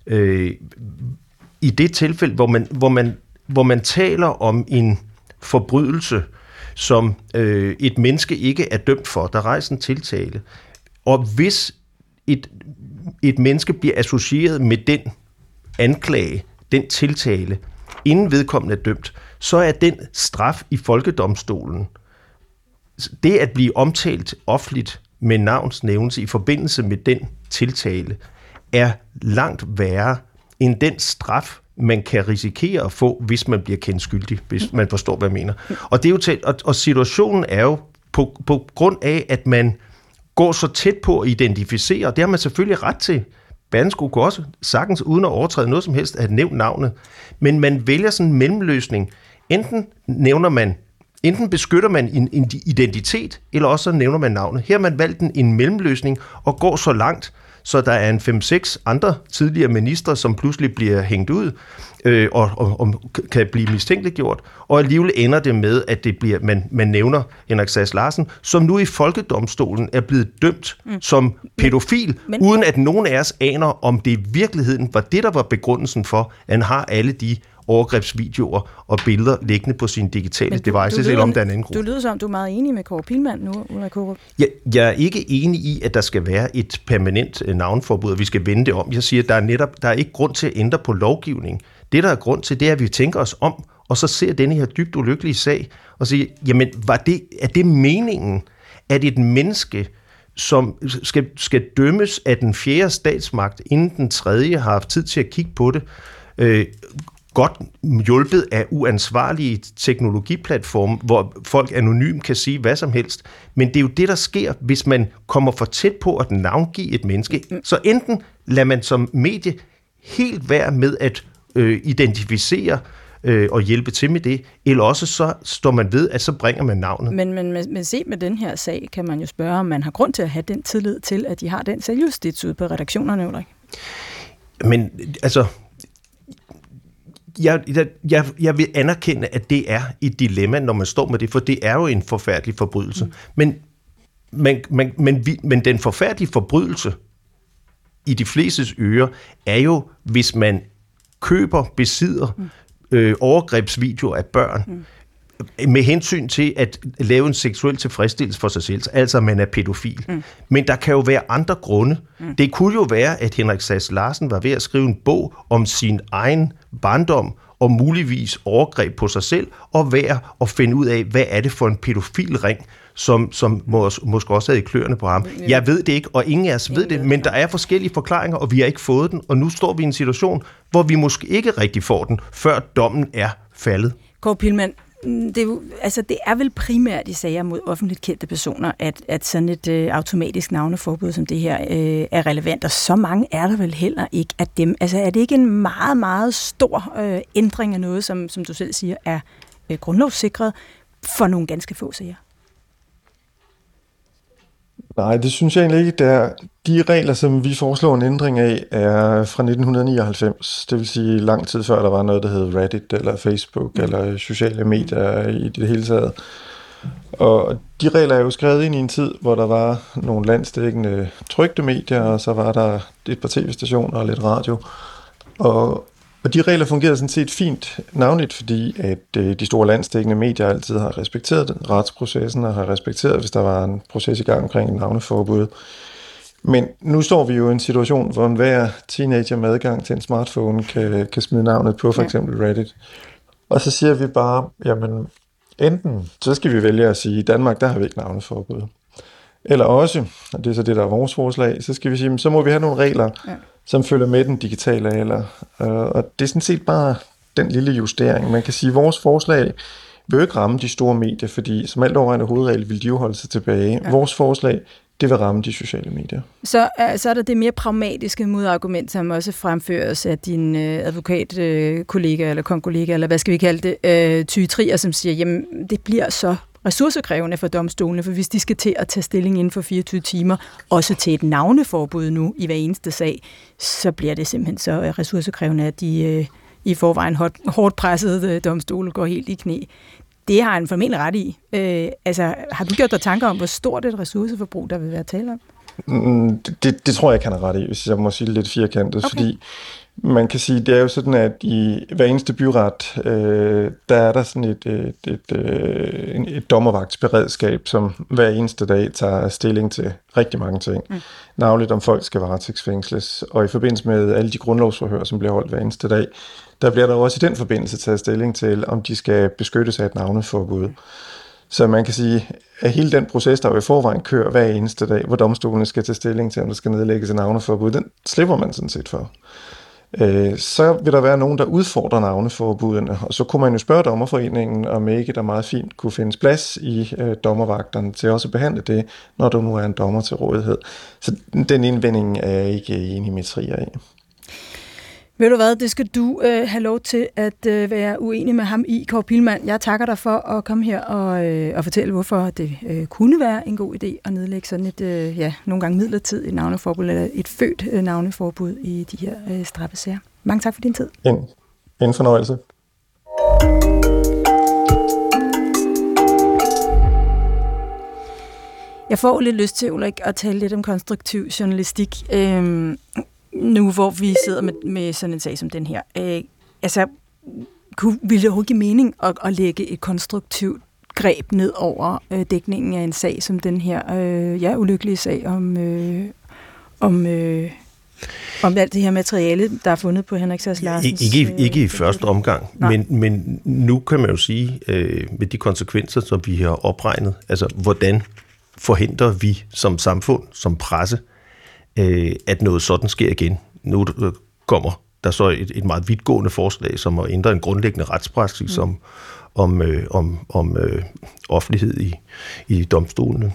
i det tilfælde, hvor man taler om en forbrydelse, som et menneske ikke er dømt for, der rejser en tiltale. Og hvis et menneske bliver associeret med den anklage, den tiltale, inden vedkommende er dømt, så er den straf i folkedomstolen, det at blive omtalt offentligt med navnsnævnelse i forbindelse med den tiltale, er langt værre end den straf, man kan risikere at få, hvis man bliver kendt skyldig, hvis man forstår, hvad jeg mener. Og, det er jo og situationen er jo på grund af, at man går så tæt på at identificere, og det har man selvfølgelig ret til. Berlingske kunne også sagtens, uden at overtræde noget som helst, at nævne navnet. Men man vælger sådan en mellemløsning. Enten beskytter man en identitet, eller også så nævner man navnet. Her har man valgt en mellemløsning og går så langt, så der er en 5-6 andre tidligere ministre, som pludselig bliver hængt ud og kan blive mistænkeliggjort, og alligevel ender det med, at det bliver, man nævner Henrik Sass Larsen, som nu i folkedomstolen er blevet dømt som pædofil, uden at nogen af os aner, om det i virkeligheden var det, der var begrundelsen for, at han har alle de overgrebsvideoer og billeder liggende på sine digitale devices, eller om der er en anden gruppe. Du lyder som, du er meget enig med Kåre Pilman nu, Ulrik Korup. Jeg er ikke enig i, at der skal være et permanent navnforbud, og vi skal vende det om. Jeg siger, at der er ikke grund til at ændre på lovgivning. Det, der er grund til, det er, at vi tænker os om, og så ser denne her dybt ulykkelige sag, og siger, jamen, er det meningen, at et menneske, som skal dømmes af den 4. statsmagt, inden den 3. har haft tid til at kigge på det, godt hjulpet af uansvarlige teknologiplatforme, hvor folk anonymt kan sige hvad som helst. Men det er jo det, der sker, hvis man kommer for tæt på at navngive et menneske. Så enten lader man som medie helt være med at identificere og hjælpe til med det, eller også så står man ved, at så bringer man navnet. Men se med den her sag, kan man jo spørge, om man har grund til at have den tillid til, at de har den selvjustits ude på redaktionerne, Ulrik. Men altså, jeg vil anerkende, at det er et dilemma, når man står med det, for det er jo en forfærdelig forbrydelse. Men den forfærdelige forbrydelse i de flestes ører er jo, hvis man besidder overgrebsvideoer af børn, med hensyn til at lave en seksuel tilfredsstillelse for sig selv, altså man er pædofil. Men der kan jo være andre grunde. Det kunne jo være, at Henrik Sass Larsen var ved at skrive en bog om sin egen barndom, og muligvis overgreb på sig selv, og være at finde ud af, hvad er det for en pædofilring, som måske også havde i kløerne på ham. Jeg ved det ikke, og ingen af os ved det, men der er forskellige forklaringer, og vi har ikke fået den, og nu står vi i en situation, hvor vi måske ikke rigtig får den, før dommen er faldet. Kåre Pilman, det er vel primært i sager mod offentligt kendte personer, at sådan et automatisk navneforbud som det her er relevant, og så mange er der vel heller ikke af dem. Altså er det ikke en meget, meget stor ændring af noget, som du selv siger, er grundlovssikret for nogle ganske få sager? Nej, det synes jeg egentlig ikke. De regler, som vi foreslår en ændring af, er fra 1999. Det vil sige lang tid før, der var noget, der hed Reddit, eller Facebook, eller sociale medier i det hele taget. Og de regler er jo skrevet ind i en tid, hvor der var nogle landsdækkende trykte medier, og så var der et par tv-stationer og lidt radio. Og de regler fungerede sådan set fint, navnligt fordi, at de store landsdækkende medier altid har respekteret retsprocessen, og har respekteret, hvis der var en proces i gang omkring et navneforbud. Men nu står vi jo i en situation, hvor enhver teenager med adgang til en smartphone kan smide navnet på for eksempel Reddit. Og så siger vi bare, jamen enten så skal vi vælge at sige, i Danmark der har vi ikke navneforbud. Eller også, og det er så det, der er vores forslag, så skal vi sige, så må vi have nogle regler, som følger med den digitale alder. Og det er sådan set bare den lille justering. Man kan sige, at vores forslag vil jo ikke ramme de store medier, fordi som alt overregnet hovedregel vil de jo holde sig tilbage. Ja. Vores forslag, det vil ramme de sociale medier. Så er der det mere pragmatiske modargument, som også fremføres af din advokatkollega eller konkollega, eller hvad skal vi kalde det, Ty Trier, som siger, jamen det bliver så ressourcekrævende for domstolene, for hvis de skal til at tage stilling inden for 24 timer, også til et navneforbud nu i hver eneste sag, så bliver det simpelthen så ressourcekrævende, at de i forvejen hårdt pressede domstole går helt i knæ. Det har han formentlig ret i. Har du gjort dig tanker om, hvor stort et ressourceforbrug der vil være tale om? Det tror jeg ikke, han er ret i, hvis jeg må sige lidt firkantet, fordi man kan sige, det er jo sådan, at i hver eneste byret, der er der sådan et dommervagtsberedskab, som hver eneste dag tager stilling til rigtig mange ting. Navnligt om folk skal varetægtsfængsles, og i forbindelse med alle de grundlovsforhør, som bliver holdt hver eneste dag, der bliver der også i den forbindelse taget stilling til, om de skal beskyttes af et navneforbud. Så man kan sige, at hele den proces, der jo i forvejen kører hver eneste dag, hvor domstolene skal tage stilling til, om der skal nedlægges et navneforbud, den slipper man sådan set for. Så vil der være nogen, der udfordrer navneforbudene, og så kunne man jo spørge Dommerforeningen, om ikke der meget fint kunne findes plads i dommervagterne til også at behandle det, når der nu er en dommer til rådighed. Så den indvending er jeg ikke enig med Trier i. Ved du hvad, det skal du have lov til at være uenig med ham i, Kåre Pilman. Jeg takker dig for at komme her og fortælle, hvorfor det kunne være en god idé at nedlægge sådan et, nogle gange midlertidigt navneforbud, eller et født navneforbud i de her straffesager. Mange tak for din tid. En fornøjelse. Jeg får lidt lyst til, Ulrik, at tale lidt om konstruktiv journalistik. Nu hvor vi sidder med sådan en sag som den her, ville det overhovedet give mening at lægge et konstruktivt greb ned over dækningen af en sag som den her, ulykkelige sag om alt det her materiale, der er fundet på Henrik Sass Larsens... Ikke i første omgang, men nu kan man jo sige, med de konsekvenser, som vi har opregnet, altså hvordan forhindrer vi som samfund, som presse, at noget sådan sker igen. Nu kommer der så et meget vidtgående forslag, som at ændre en grundlæggende retspraksis om offentlighed i domstolene,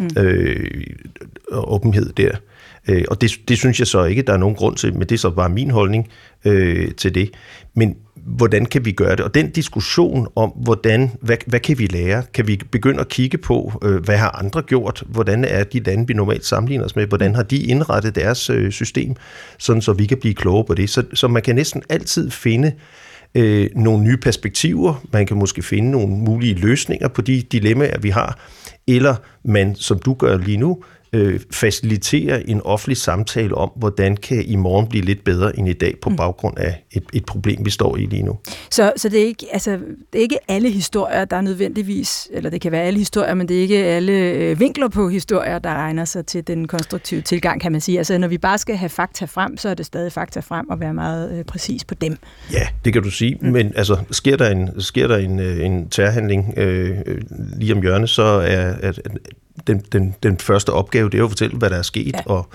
og åbenhed der. Og det synes jeg så ikke, der er nogen grund til, men det er så bare min holdning til det. Men hvordan kan vi gøre det? Og den diskussion om, hvad kan vi lære? Kan vi begynde at kigge på, hvad har andre gjort? Hvordan er de lande, vi normalt sammenligner os med? Hvordan har de indrettet deres system? Sådan så vi kan blive klogere på det. Så man kan næsten altid finde nogle nye perspektiver. Man kan måske finde nogle mulige løsninger på de dilemmaer, vi har. Eller man, som du gør lige nu, facilitere en offentlig samtale om, hvordan kan i morgen blive lidt bedre end i dag på baggrund af et problem, vi står i lige nu. Så det er ikke, det er ikke alle historier, der er nødvendigvis, eller det kan være alle historier, men det er ikke alle vinkler på historier, der egner sig til den konstruktive tilgang, kan man sige. Altså når vi bare skal have fakta frem, så er det stadig fakta frem og være meget præcis på dem. Ja, det kan du sige, men altså sker der en terrorhandling lige om hjørnet, så er den første opgave, det er jo at fortælle, hvad der er sket,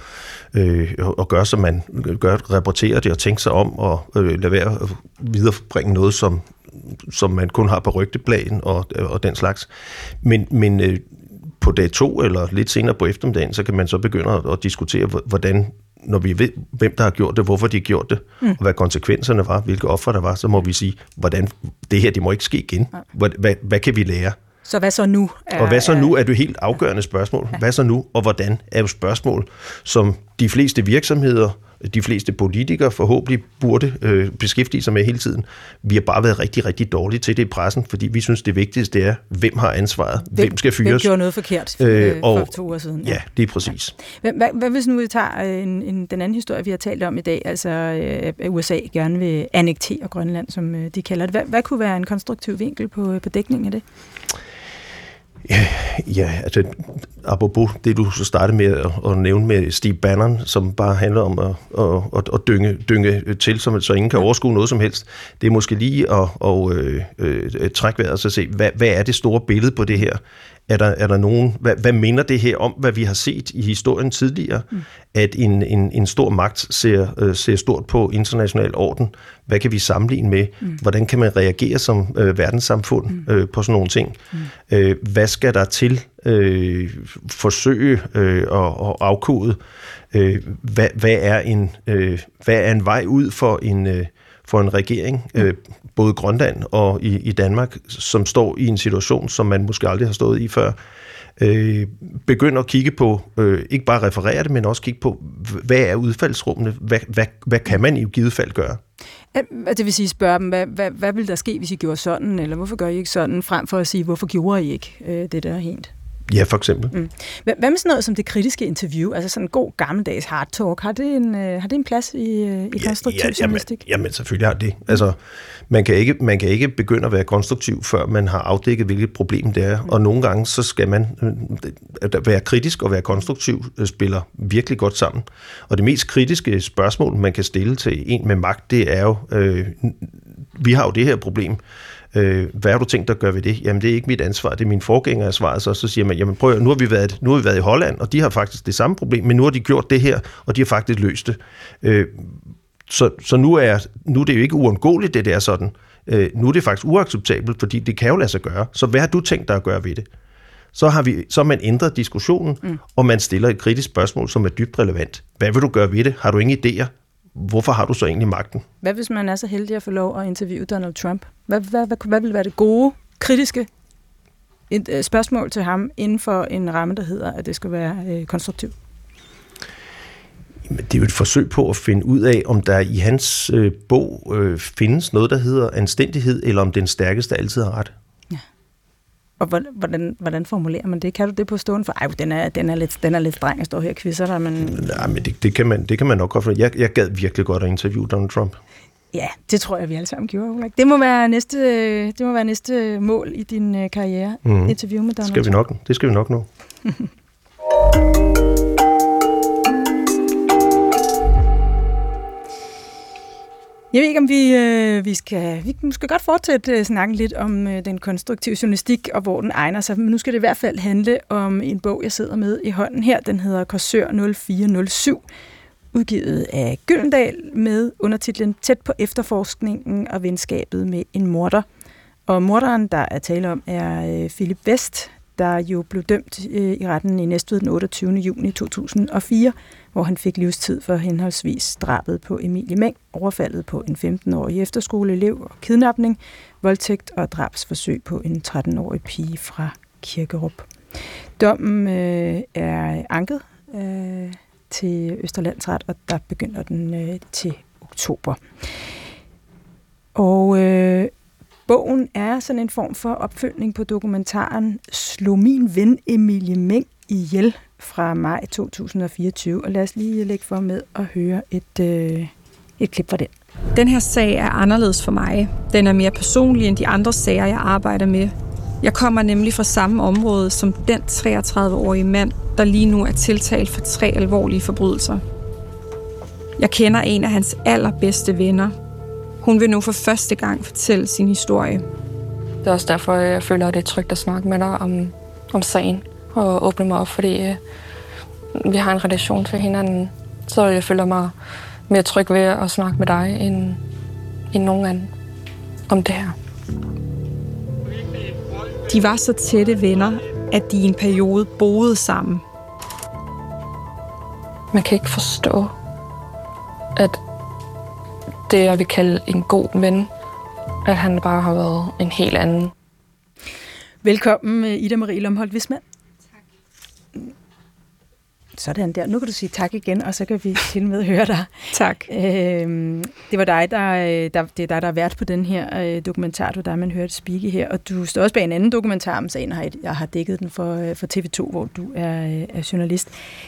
og gøre, som man gør, rapportere det og tænke sig om, og lade være at viderebringe noget, som man kun har på rygteplan og den slags. Men på dag 2 eller lidt senere på eftermiddagen, så kan man så begynde at diskutere, hvordan, når vi ved, hvem der har gjort det, hvorfor de har gjort det, og hvad konsekvenserne var, hvilke ofre der var, så må vi sige, hvordan det her, det må ikke ske igen. Hvad kan vi lære? Så hvad så nu? Og hvad så nu er det helt afgørende spørgsmål. Hvad så nu, og hvordan er jo spørgsmål, som de fleste virksomheder, de fleste politikere forhåbentlig burde beskæftige sig med hele tiden. Vi har bare været rigtig, rigtig dårlige til det i pressen, fordi vi synes, det vigtigste er, hvem har ansvaret, hvem skal fyres. Hvem gjorde noget forkert for 2 uger siden? Ja, det er præcis. Hvad hvis nu vi tager den anden historie, vi har talt om i dag, altså at USA gerne vil annektere Grønland, som de kalder det. Hvad kunne være en konstruktiv vinkel på dækningen af det? Ja, altså apropos det, du så startede med at nævne med Steve Bannon, som bare handler om at dynge til, så ingen kan overskue noget som helst. Det er måske lige at trække vejret og så se, hvad er det store billede på det her? Er der nogen, hvad minder det her om, hvad vi har set i historien tidligere? At en stor magt ser stort på international orden. Hvad kan vi sammenligne med? Hvordan kan man reagere som verdenssamfund på sådan nogle ting? Hvad skal der til? Forsøge at afkode? Hvad er en vej ud for en regering, både Grønland og i Danmark, som står i en situation, som man måske aldrig har stået i før, begynder at kigge på, ikke bare referere det, men også kigge på, hvad er udfaldsrummene, hvad kan man i givet fald gøre? Det vil sige, spørge dem, hvad ville der ske, hvis I gjorde sådan, eller hvorfor gør I ikke sådan, frem for at sige, hvorfor gjorde I ikke det der helt? Ja, for eksempel. Mm. Hvad med sådan noget som det kritiske interview, altså sådan en god gammeldags hard talk, har det en plads i konstruktiv journalistik? Jamen, selvfølgelig har det. Altså, man kan ikke begynde at være konstruktiv, før man har afdækket, hvilket problem det er, og nogle gange så skal man være kritisk og være konstruktiv, spiller virkelig godt sammen. Og det mest kritiske spørgsmål, man kan stille til en med magt, det er jo, vi har jo det her problem. Hvad har du tænkt dig at gøre ved det? Jamen, det er ikke mit ansvar, det er min forgænger svaret. Så siger man, jamen prøv, nu har vi været i Holland, og de har faktisk det samme problem, men nu har de gjort det her, og de har faktisk løst det. Så nu er det jo ikke uundgåeligt, det er sådan. Nu er det faktisk uacceptabelt, fordi det kan jo lade sig gøre. Så hvad har du tænkt dig at gøre ved det? Så har man ændret diskussionen, og man stiller et kritisk spørgsmål, som er dybt relevant. Hvad vil du gøre ved det? Har du ingen idéer? Hvorfor har du så egentlig magten? Hvad hvis man er så heldig at få lov at interviewe Donald Trump? Hvad vil være det gode, kritiske spørgsmål til ham inden for en ramme, der hedder, at det skal være konstruktivt? Det er jo et forsøg på at finde ud af, om der i hans bog findes noget, der hedder anstændighed, eller om den stærkeste altid har ret. Ja. Og hvordan formulerer man det? Kan du det på stående for? Den er lidt streng at stå her og quizzer dig, men... Nej, men det kan man nok godt. Jeg gad virkelig godt at interviewe Donald Trump. Ja, det tror jeg, vi alle sammen gjorde, Ulrik. Det må være næste mål i din karriere. Interview med Donald Trump. Det skal vi nok nå. Jeg ved ikke, om vi skal godt fortsætte snakken lidt om den konstruktive journalistik, og hvor den egner sig. Men nu skal det i hvert fald handle om en bog, jeg sidder med i hånden her. Den hedder Korsør 0407, udgivet af Gyldendal med undertitlen Tæt på efterforskningen og venskabet med en morder. Og morderen, der er tale om, er Philip West, der jo blev dømt i retten i Næstved den 28. juni 2004, hvor han fik livstid for henholdsvis drabet på Emilie Meng, overfaldet på en 15-årig efterskoleelev og kidnapning, voldtægt og drabsforsøg på en 13-årig pige fra Kirkerup. Dommen er anket til Østerlandsret, og der begynder den til oktober. Og bogen er sådan en form for opfølgning på dokumentaren Slå min ven Emilie Meng ihjel fra maj 2024. Og lad os lige lægge for med at høre et klip fra den. Den her sag er anderledes for mig. Den er mere personlig end de andre sager, jeg arbejder med. Jeg kommer nemlig fra samme område som den 33-årige mand, der lige nu er tiltalt for 3 alvorlige forbrydelser. Jeg kender en af hans allerbedste venner. Hun vil nu for første gang fortælle sin historie. Det er også derfor, jeg føler, at det er trygt at snakke med dig om sagen og åbne mig op, fordi vi har en relation til hinanden. Så jeg føler mig mere tryg ved at snakke med dig end nogen anden om det her. De var så tætte venner, at de i en periode boede sammen. Man kan ikke forstå, at det, jeg vil kalde en god ven, at han bare har været en helt anden. Velkommen, Ida Marie Lomholt Wismann. Tak. Sådan der. Nu kan du sige tak igen, og så kan vi til med høre dig. Tak. Det var dig, der er vært på den her dokumentar, der man hørte speake her, og du står også bag en anden dokumentar om sagen, jeg har dækket den for TV2, hvor du er journalist.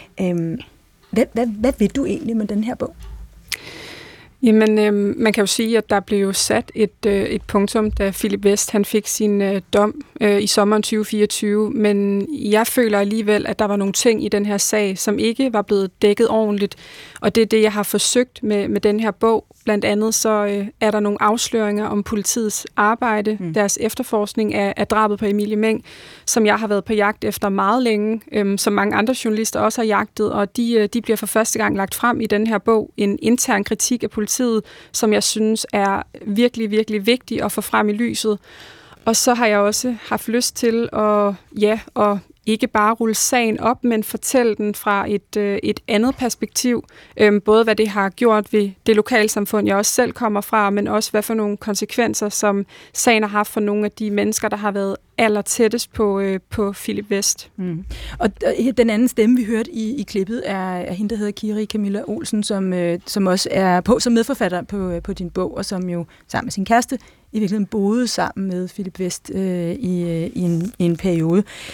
Hvad vil du egentlig med den her bog? Jamen, man kan jo sige, at der blev sat et punktum, da Philip West han fik sin dom i sommeren 2024, men jeg føler alligevel, at der var nogle ting i den her sag, som ikke var blevet dækket ordentligt, og det er det, jeg har forsøgt med den her bog. Blandt andet så er der nogle afsløringer om politiets arbejde, deres efterforskning af drabet på Emilie Meng, som jeg har været på jagt efter meget længe, som mange andre journalister også har jagtet, og de bliver for første gang lagt frem i den her bog. En intern kritik af politiet, som jeg synes er virkelig, virkelig vigtig at få frem i lyset. Og så har jeg også haft lyst til at ikke bare rulle sagen op, men fortælle den fra et andet perspektiv. Både hvad det har gjort ved det lokalsamfund, jeg også selv kommer fra, men også hvad for nogle konsekvenser, som sagen har haft for nogle af de mennesker, der har været allertættest på Philip West. Og den anden stemme, vi hørte i klippet, er hende, der hedder Kiri Camilla Olsen, som også er på som medforfatter på din bog, og som jo sammen med sin kæreste i virkeligheden boede sammen med Philip West i en periode.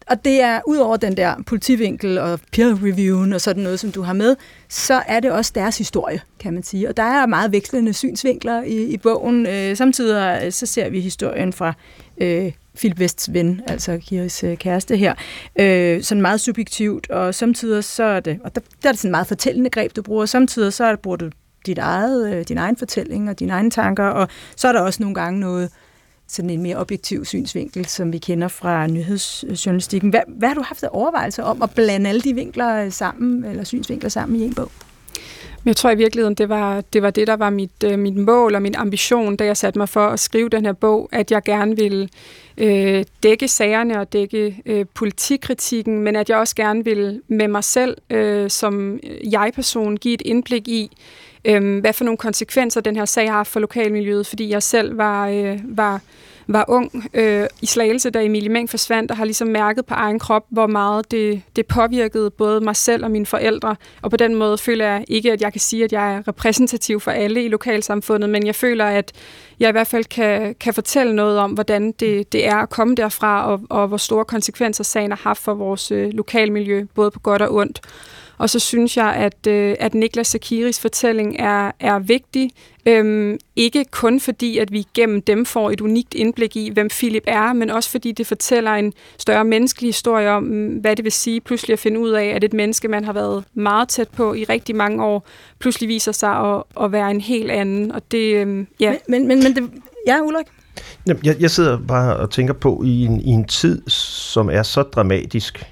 Og det er, ud over den der politivinkel og peer-reviewen og sådan noget, som du har med, så er det også deres historie, kan man sige. Og der er meget vekslende synsvinkler i bogen. Samtidig så ser vi historien fra Philip Wests ven, altså Kiris kæreste her, sådan meget subjektivt, og samtidig så er det, og der er det sådan meget fortællende greb, du bruger. Samtidig så bruger du din egen fortælling og dine egne tanker, og så er der også nogle gange noget sådan en mere objektiv synsvinkel, som vi kender fra nyhedsjournalistikken. Hvad har du haft af overvejelser om at blande alle de vinkler sammen, eller synsvinkler sammen i en bog? Jeg tror i virkeligheden, det var det, der var mit mål og min ambition, da jeg satte mig for at skrive den her bog, at jeg gerne ville dække sagerne og dække politikkritikken, men at jeg også gerne ville med mig selv som jeg-person give et indblik i, hvad for nogle konsekvenser den her sag har haft for lokalmiljøet, fordi jeg selv var ung i Slagelse, da Emilie Meng forsvandt, og har ligesom mærket på egen krop, hvor meget det påvirkede både mig selv og mine forældre. Og på den måde føler jeg ikke, at jeg kan sige, at jeg er repræsentativ for alle i lokalsamfundet, men jeg føler, at jeg i hvert fald kan fortælle noget om, hvordan det er at komme derfra, og hvor store konsekvenser sagen har haft for vores lokalmiljø, både på godt og ondt. Og så synes jeg, at Niklas Zakiris fortælling er vigtig. Ikke kun fordi, at vi gennem dem får et unikt indblik i, hvem Philip er, men også fordi det fortæller en større menneskelig historie om, hvad det vil sige pludselig at finde ud af, at et menneske, man har været meget tæt på i rigtig mange år, pludselig viser sig at være en helt anden. Og det, ja. Men det, ja, Ulrik? Jeg sidder bare og tænker på, i en tid, som er så dramatisk,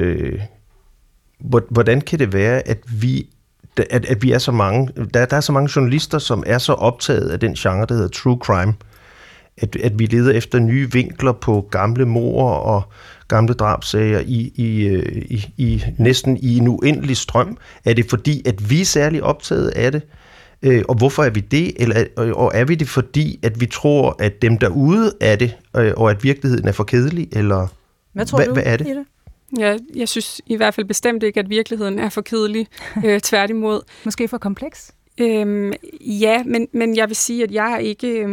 hvordan kan det være, at vi er så mange, der er så mange journalister, som er så optaget af den genre, der hedder true crime, at vi leder efter nye vinkler på gamle mord og gamle drabsager i næsten i en uendelig strøm? Er det fordi, at vi er særlig optaget af det? Og hvorfor er vi det? Og er vi det fordi, at vi tror, at dem derude er det, og at virkeligheden er for kedelig? Eller hvad tror du, hvad er det? Ida? Ja, jeg synes i hvert fald bestemt ikke, at virkeligheden er for kedelig. Tværtimod. Måske for kompleks? Ja, men jeg vil sige, at jeg er ikke...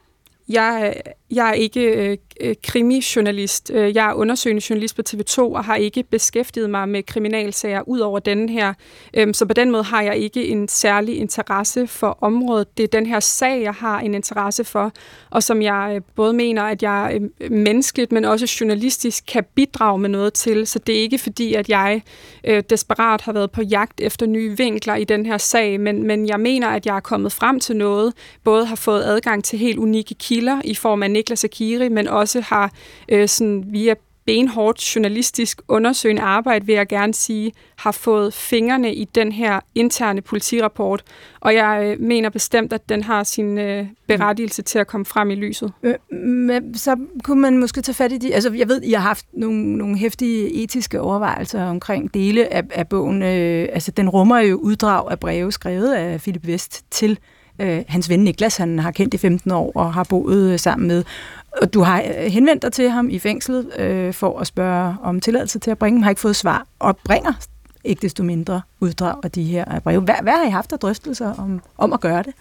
Jeg er ikke krimijournalist. Jeg er undersøgende journalist på TV2 og har ikke beskæftiget mig med kriminalsager ud over denne her. Så på den måde har jeg ikke en særlig interesse for området. Det er den her sag, jeg har en interesse for, og som jeg både mener, at jeg menneskeligt, men også journalistisk kan bidrage med noget til. Så det er ikke fordi, at jeg desperat har været på jagt efter nye vinkler i den her sag, men jeg mener, at jeg er kommet frem til noget, både har fået adgang til helt unikke kilder i form af Niklas Zakiri, men også har sådan via benhårdt journalistisk undersøgende arbejde, vil jeg gerne sige, har fået fingrene i den her interne politirapport. Og jeg mener bestemt, at den har sin berettigelse til at komme frem i lyset. Så kunne man måske tage fat i de... Altså, jeg ved, I har haft nogle heftige etiske overvejelser omkring dele af bogen. Altså, den rummer jo uddrag af breve skrevet af Philip West til hans ven Niklas, han har kendt i 15 år og har boet sammen med. Og du har henvendt dig til ham i fængslet for at spørge om tilladelse til at bringe dem, har ikke fået svar, og bringer ikke desto mindre uddrag af de her breve. Hvad har I haft af drøftelser om at gøre det?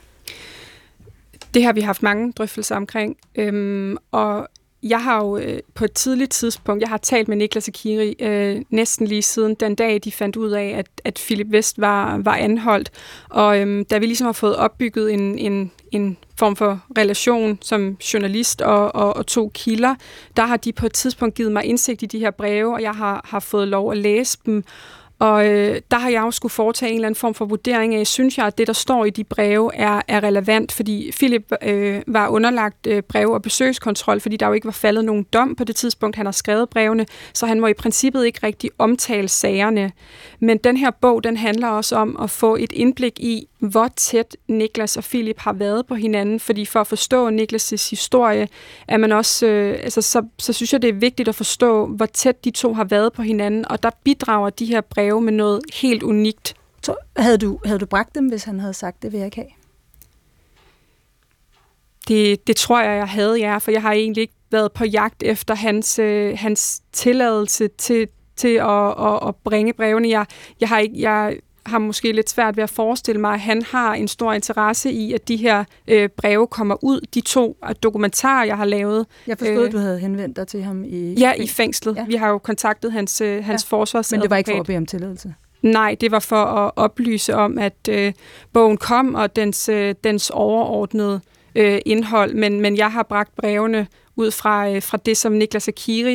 Det har vi haft mange drøftelser omkring, og jeg har jo på et tidligt tidspunkt, jeg har talt med Niklas Zakiri næsten lige siden den dag, de fandt ud af, at Philip West var anholdt. Og da vi ligesom har fået opbygget en form for relation som journalist og to kilder, der har de på et tidspunkt givet mig indsigt i de her breve, og jeg har fået lov at læse dem. Og der har jeg jo skulle foretage en eller anden form for vurdering af, synes jeg, at det, der står i de breve, er relevant, fordi Philip var underlagt brev- og besøgskontrol, fordi der jo ikke var faldet nogen dom på det tidspunkt, han har skrevet brevene, så han må i princippet ikke rigtig omtale sagerne. Men den her bog, den handler også om at få et indblik i, hvor tæt Niklas og Philip har været på hinanden, fordi for at forstå Niklas' historie, er man også, så synes jeg, det er vigtigt at forstå, hvor tæt de to har været på hinanden, og der bidrager de her breve med noget helt unikt. Så havde du bragt dem, hvis han havde sagt, det vil jeg ikke have? Det tror jeg havde, ja, for jeg har egentlig ikke været på jagt efter hans tilladelse til at bringe brevene. Jeg har måske lidt svært ved at forestille mig, at han har en stor interesse i, at de her breve kommer ud. De 2 dokumentarer, jeg har lavet. Jeg forstod, at du havde henvendt dig til ham i fængslet. Ja. Vi har jo kontaktet hans forsvarsadvokat. Men det var ikke for at bede om tilladelse? Nej, det var for at oplyse om, at bogen kom, og dens overordnede indhold. Men jeg har bragt brevene ud fra det, som Niklas Zakiri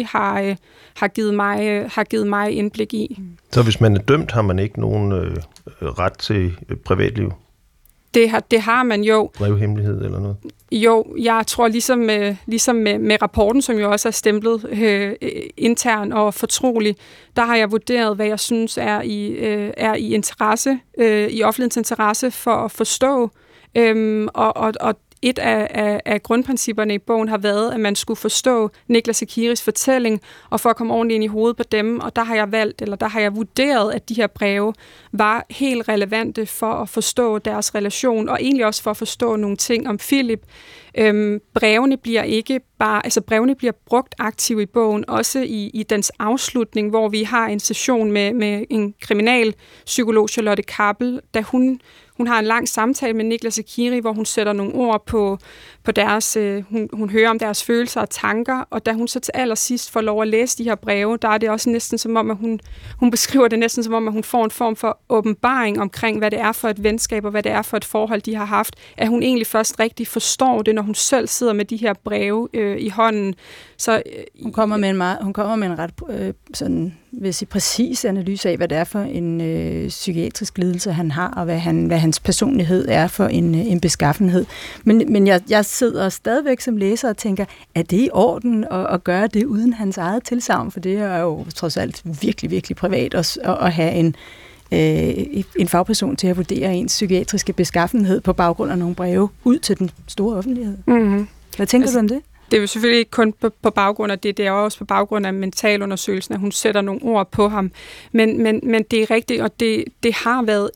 har givet mig indblik i. Så hvis man er dømt, har man ikke nogen ret til privatliv? Det har man jo. Brevhemmelighed eller noget? Jo, jeg tror ligesom med rapporten, som jo også er stemplet intern og fortrolig, der har jeg vurderet, hvad jeg synes er i interesse, i offentlighedens interesse for at forstå. Og et af grundprincipperne i bogen har været, at man skulle forstå Niklas Zakiris fortælling, og for at komme ordentligt ind i hovedet på dem, og der har jeg vurderet, at de her breve var helt relevante for at forstå deres relation, og egentlig også for at forstå nogle ting om Philip. Brevene bliver brugt aktivt i bogen, også i dens afslutning, hvor vi har en session med en kriminalpsykolog, Charlotte Kappel, da hun har en lang samtale med Niklas Zakiri, hvor hun sætter nogle ord på deres... Hun hører om deres følelser og tanker, og da hun så til allersidst får lov at læse de her breve, der er det også næsten som om, at hun beskriver det næsten som om, at hun får en form for åbenbaring omkring, hvad det er for et venskab, og hvad det er for et forhold, de har haft. At hun egentlig først rigtig forstår det, når hun selv sidder med de her breve i hånden. Så, hun kommer med en ret sådan, vil jeg sige, præcis analyse af, hvad det er for en psykiatrisk lidelse, han har, og hvad hans personlighed er for en beskaffenhed. Men jeg sidder stadigvæk som læser og tænker, er det i orden at gøre det uden hans eget tilsagn? For det er jo trods alt virkelig, virkelig privat at have en fagperson til at vurdere ens psykiatriske beskaffenhed på baggrund af nogle breve ud til den store offentlighed. Mm-hmm. Hvad tænker du om det? Det er jo selvfølgelig ikke kun på baggrund af det er også på baggrund af mentalundersøgelsen, at hun sætter nogle ord på ham. Men det er rigtigt, og det har været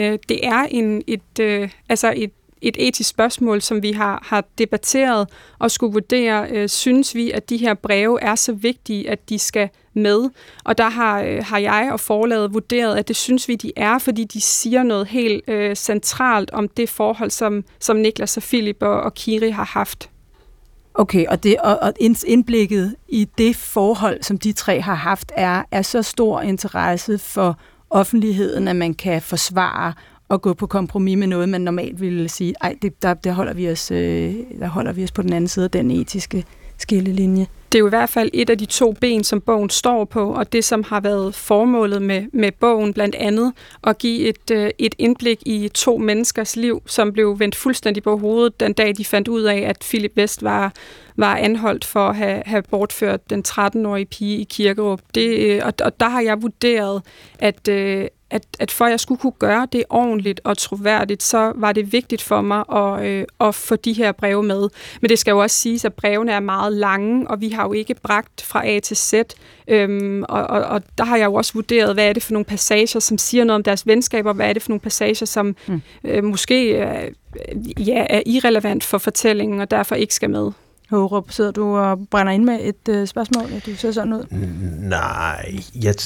et etisk spørgsmål, som vi har debatteret og skulle vurdere. Synes vi, at de her breve er så vigtige, at de skal med? Og der har jeg og forlaget vurderet, at det synes vi, de er, fordi de siger noget helt centralt om det forhold, som Niklas og Philip og Kiri har haft. Okay, og indblikket i det forhold, som de 3 har haft, er så stor interesse for offentligheden, at man kan forsvare og gå på kompromis med noget, man normalt ville sige, der holder vi os på den anden side af den etiske skillelinje. Det er jo i hvert fald et af de 2 ben, som bogen står på, og det, som har været formålet med bogen, blandt andet at give et indblik i 2 menneskers liv, som blev vendt fuldstændig på hovedet den dag, de fandt ud af, at Philip West var anholdt for at have bortført den 13-årige pige i Kirkerup. Og der har jeg vurderet, at for at jeg skulle kunne gøre det ordentligt og troværdigt, så var det vigtigt for mig at få de her breve med. Men det skal jo også siges, at brevene er meget lange, og vi har jo ikke bragt fra A til Z. Og der har jeg jo også vurderet, hvad er det for nogle passager, som siger noget om deres venskaber, hvad er det for nogle passager, som måske er irrelevant for fortællingen, og derfor ikke skal med. Hårup, sidder du og brænder ind med et spørgsmål, og du ser sådan ud? Nej,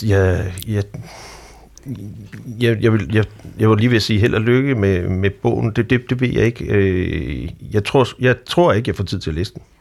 jeg var lige ved at sige held og lykke med bogen. Det ved jeg ikke. Jeg tror ikke, jeg får tid til at læse den.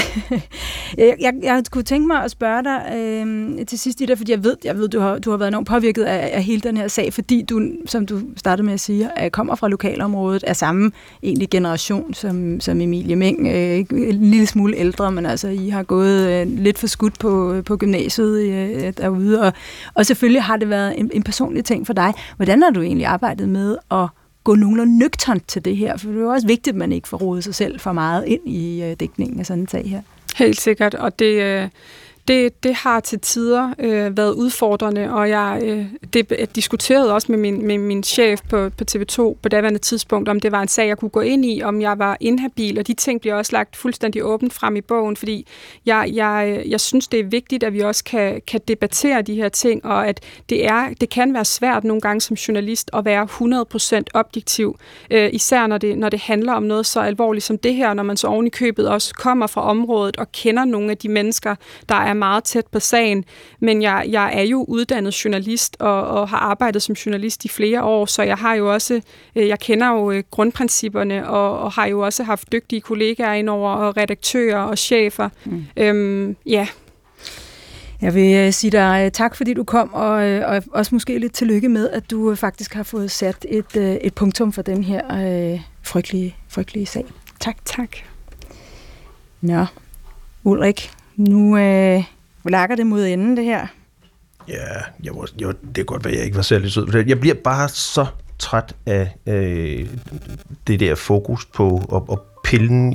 Jeg kunne tænke mig at spørge dig til sidst, Ida, fordi jeg ved du har været enormt påvirket af hele den her sag, fordi du, som du startede med at sige, kommer fra lokalområdet, er samme egentlig generation som Emilie Meng, en lille smule ældre, men altså I har gået lidt for skudt på gymnasiet derude, og selvfølgelig har det været en personlig ting for dig. Hvordan har du egentlig arbejdet med at gå nogenlunde nøgternt til det her? For det er jo også vigtigt, at man ikke får rodet sig selv for meget ind i dækningen af sådan en sag her. Helt sikkert, og det har til tider været udfordrende, og jeg diskuterede også med min chef på TV2 på daværende tidspunkt, om det var en sag, jeg kunne gå ind i, om jeg var inhabil, og de ting bliver også lagt fuldstændig åbent frem i bogen, fordi jeg synes, det er vigtigt, at vi også kan debattere de her ting, og at det kan være svært nogle gange som journalist at være 100% objektiv, især når det handler om noget så alvorligt som det her, når man så oven i købet også kommer fra området og kender nogle af de mennesker, der er meget tæt på sagen, men jeg er jo uddannet journalist og har arbejdet som journalist i flere år, så jeg har jo også, jeg kender jo grundprincipperne og har jo også haft dygtige kollegaer indover og redaktører og chefer. Ja. Jeg vil sige dig tak, fordi du kom, og også måske lidt tillykke med, at du faktisk har fået sat et punktum for den her frygtelige sag. Tak. Nå, Ulrik, nu lakker det mod enden, det her. Ja, det er godt, at jeg ikke var særlig sød. Jeg bliver bare så træt af det der fokus på at pillen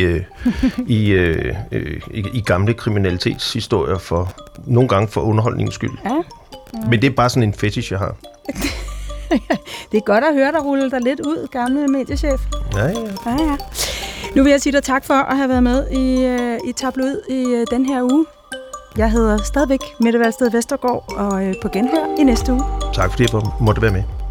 i gamle kriminalitetshistorier for nogle gange for underholdningens skyld. Ja. Men det er bare sådan en fetish, jeg har. Det er godt at høre dig rulle dig lidt ud, gamle mediechef. Ja. Nu vil jeg sige dig tak for at have været med i Tabloid i den her uge. Jeg hedder stadigvæk Mette Valsted Vestergaard, og på genhør i næste uge. Tak fordi jeg måtte være med.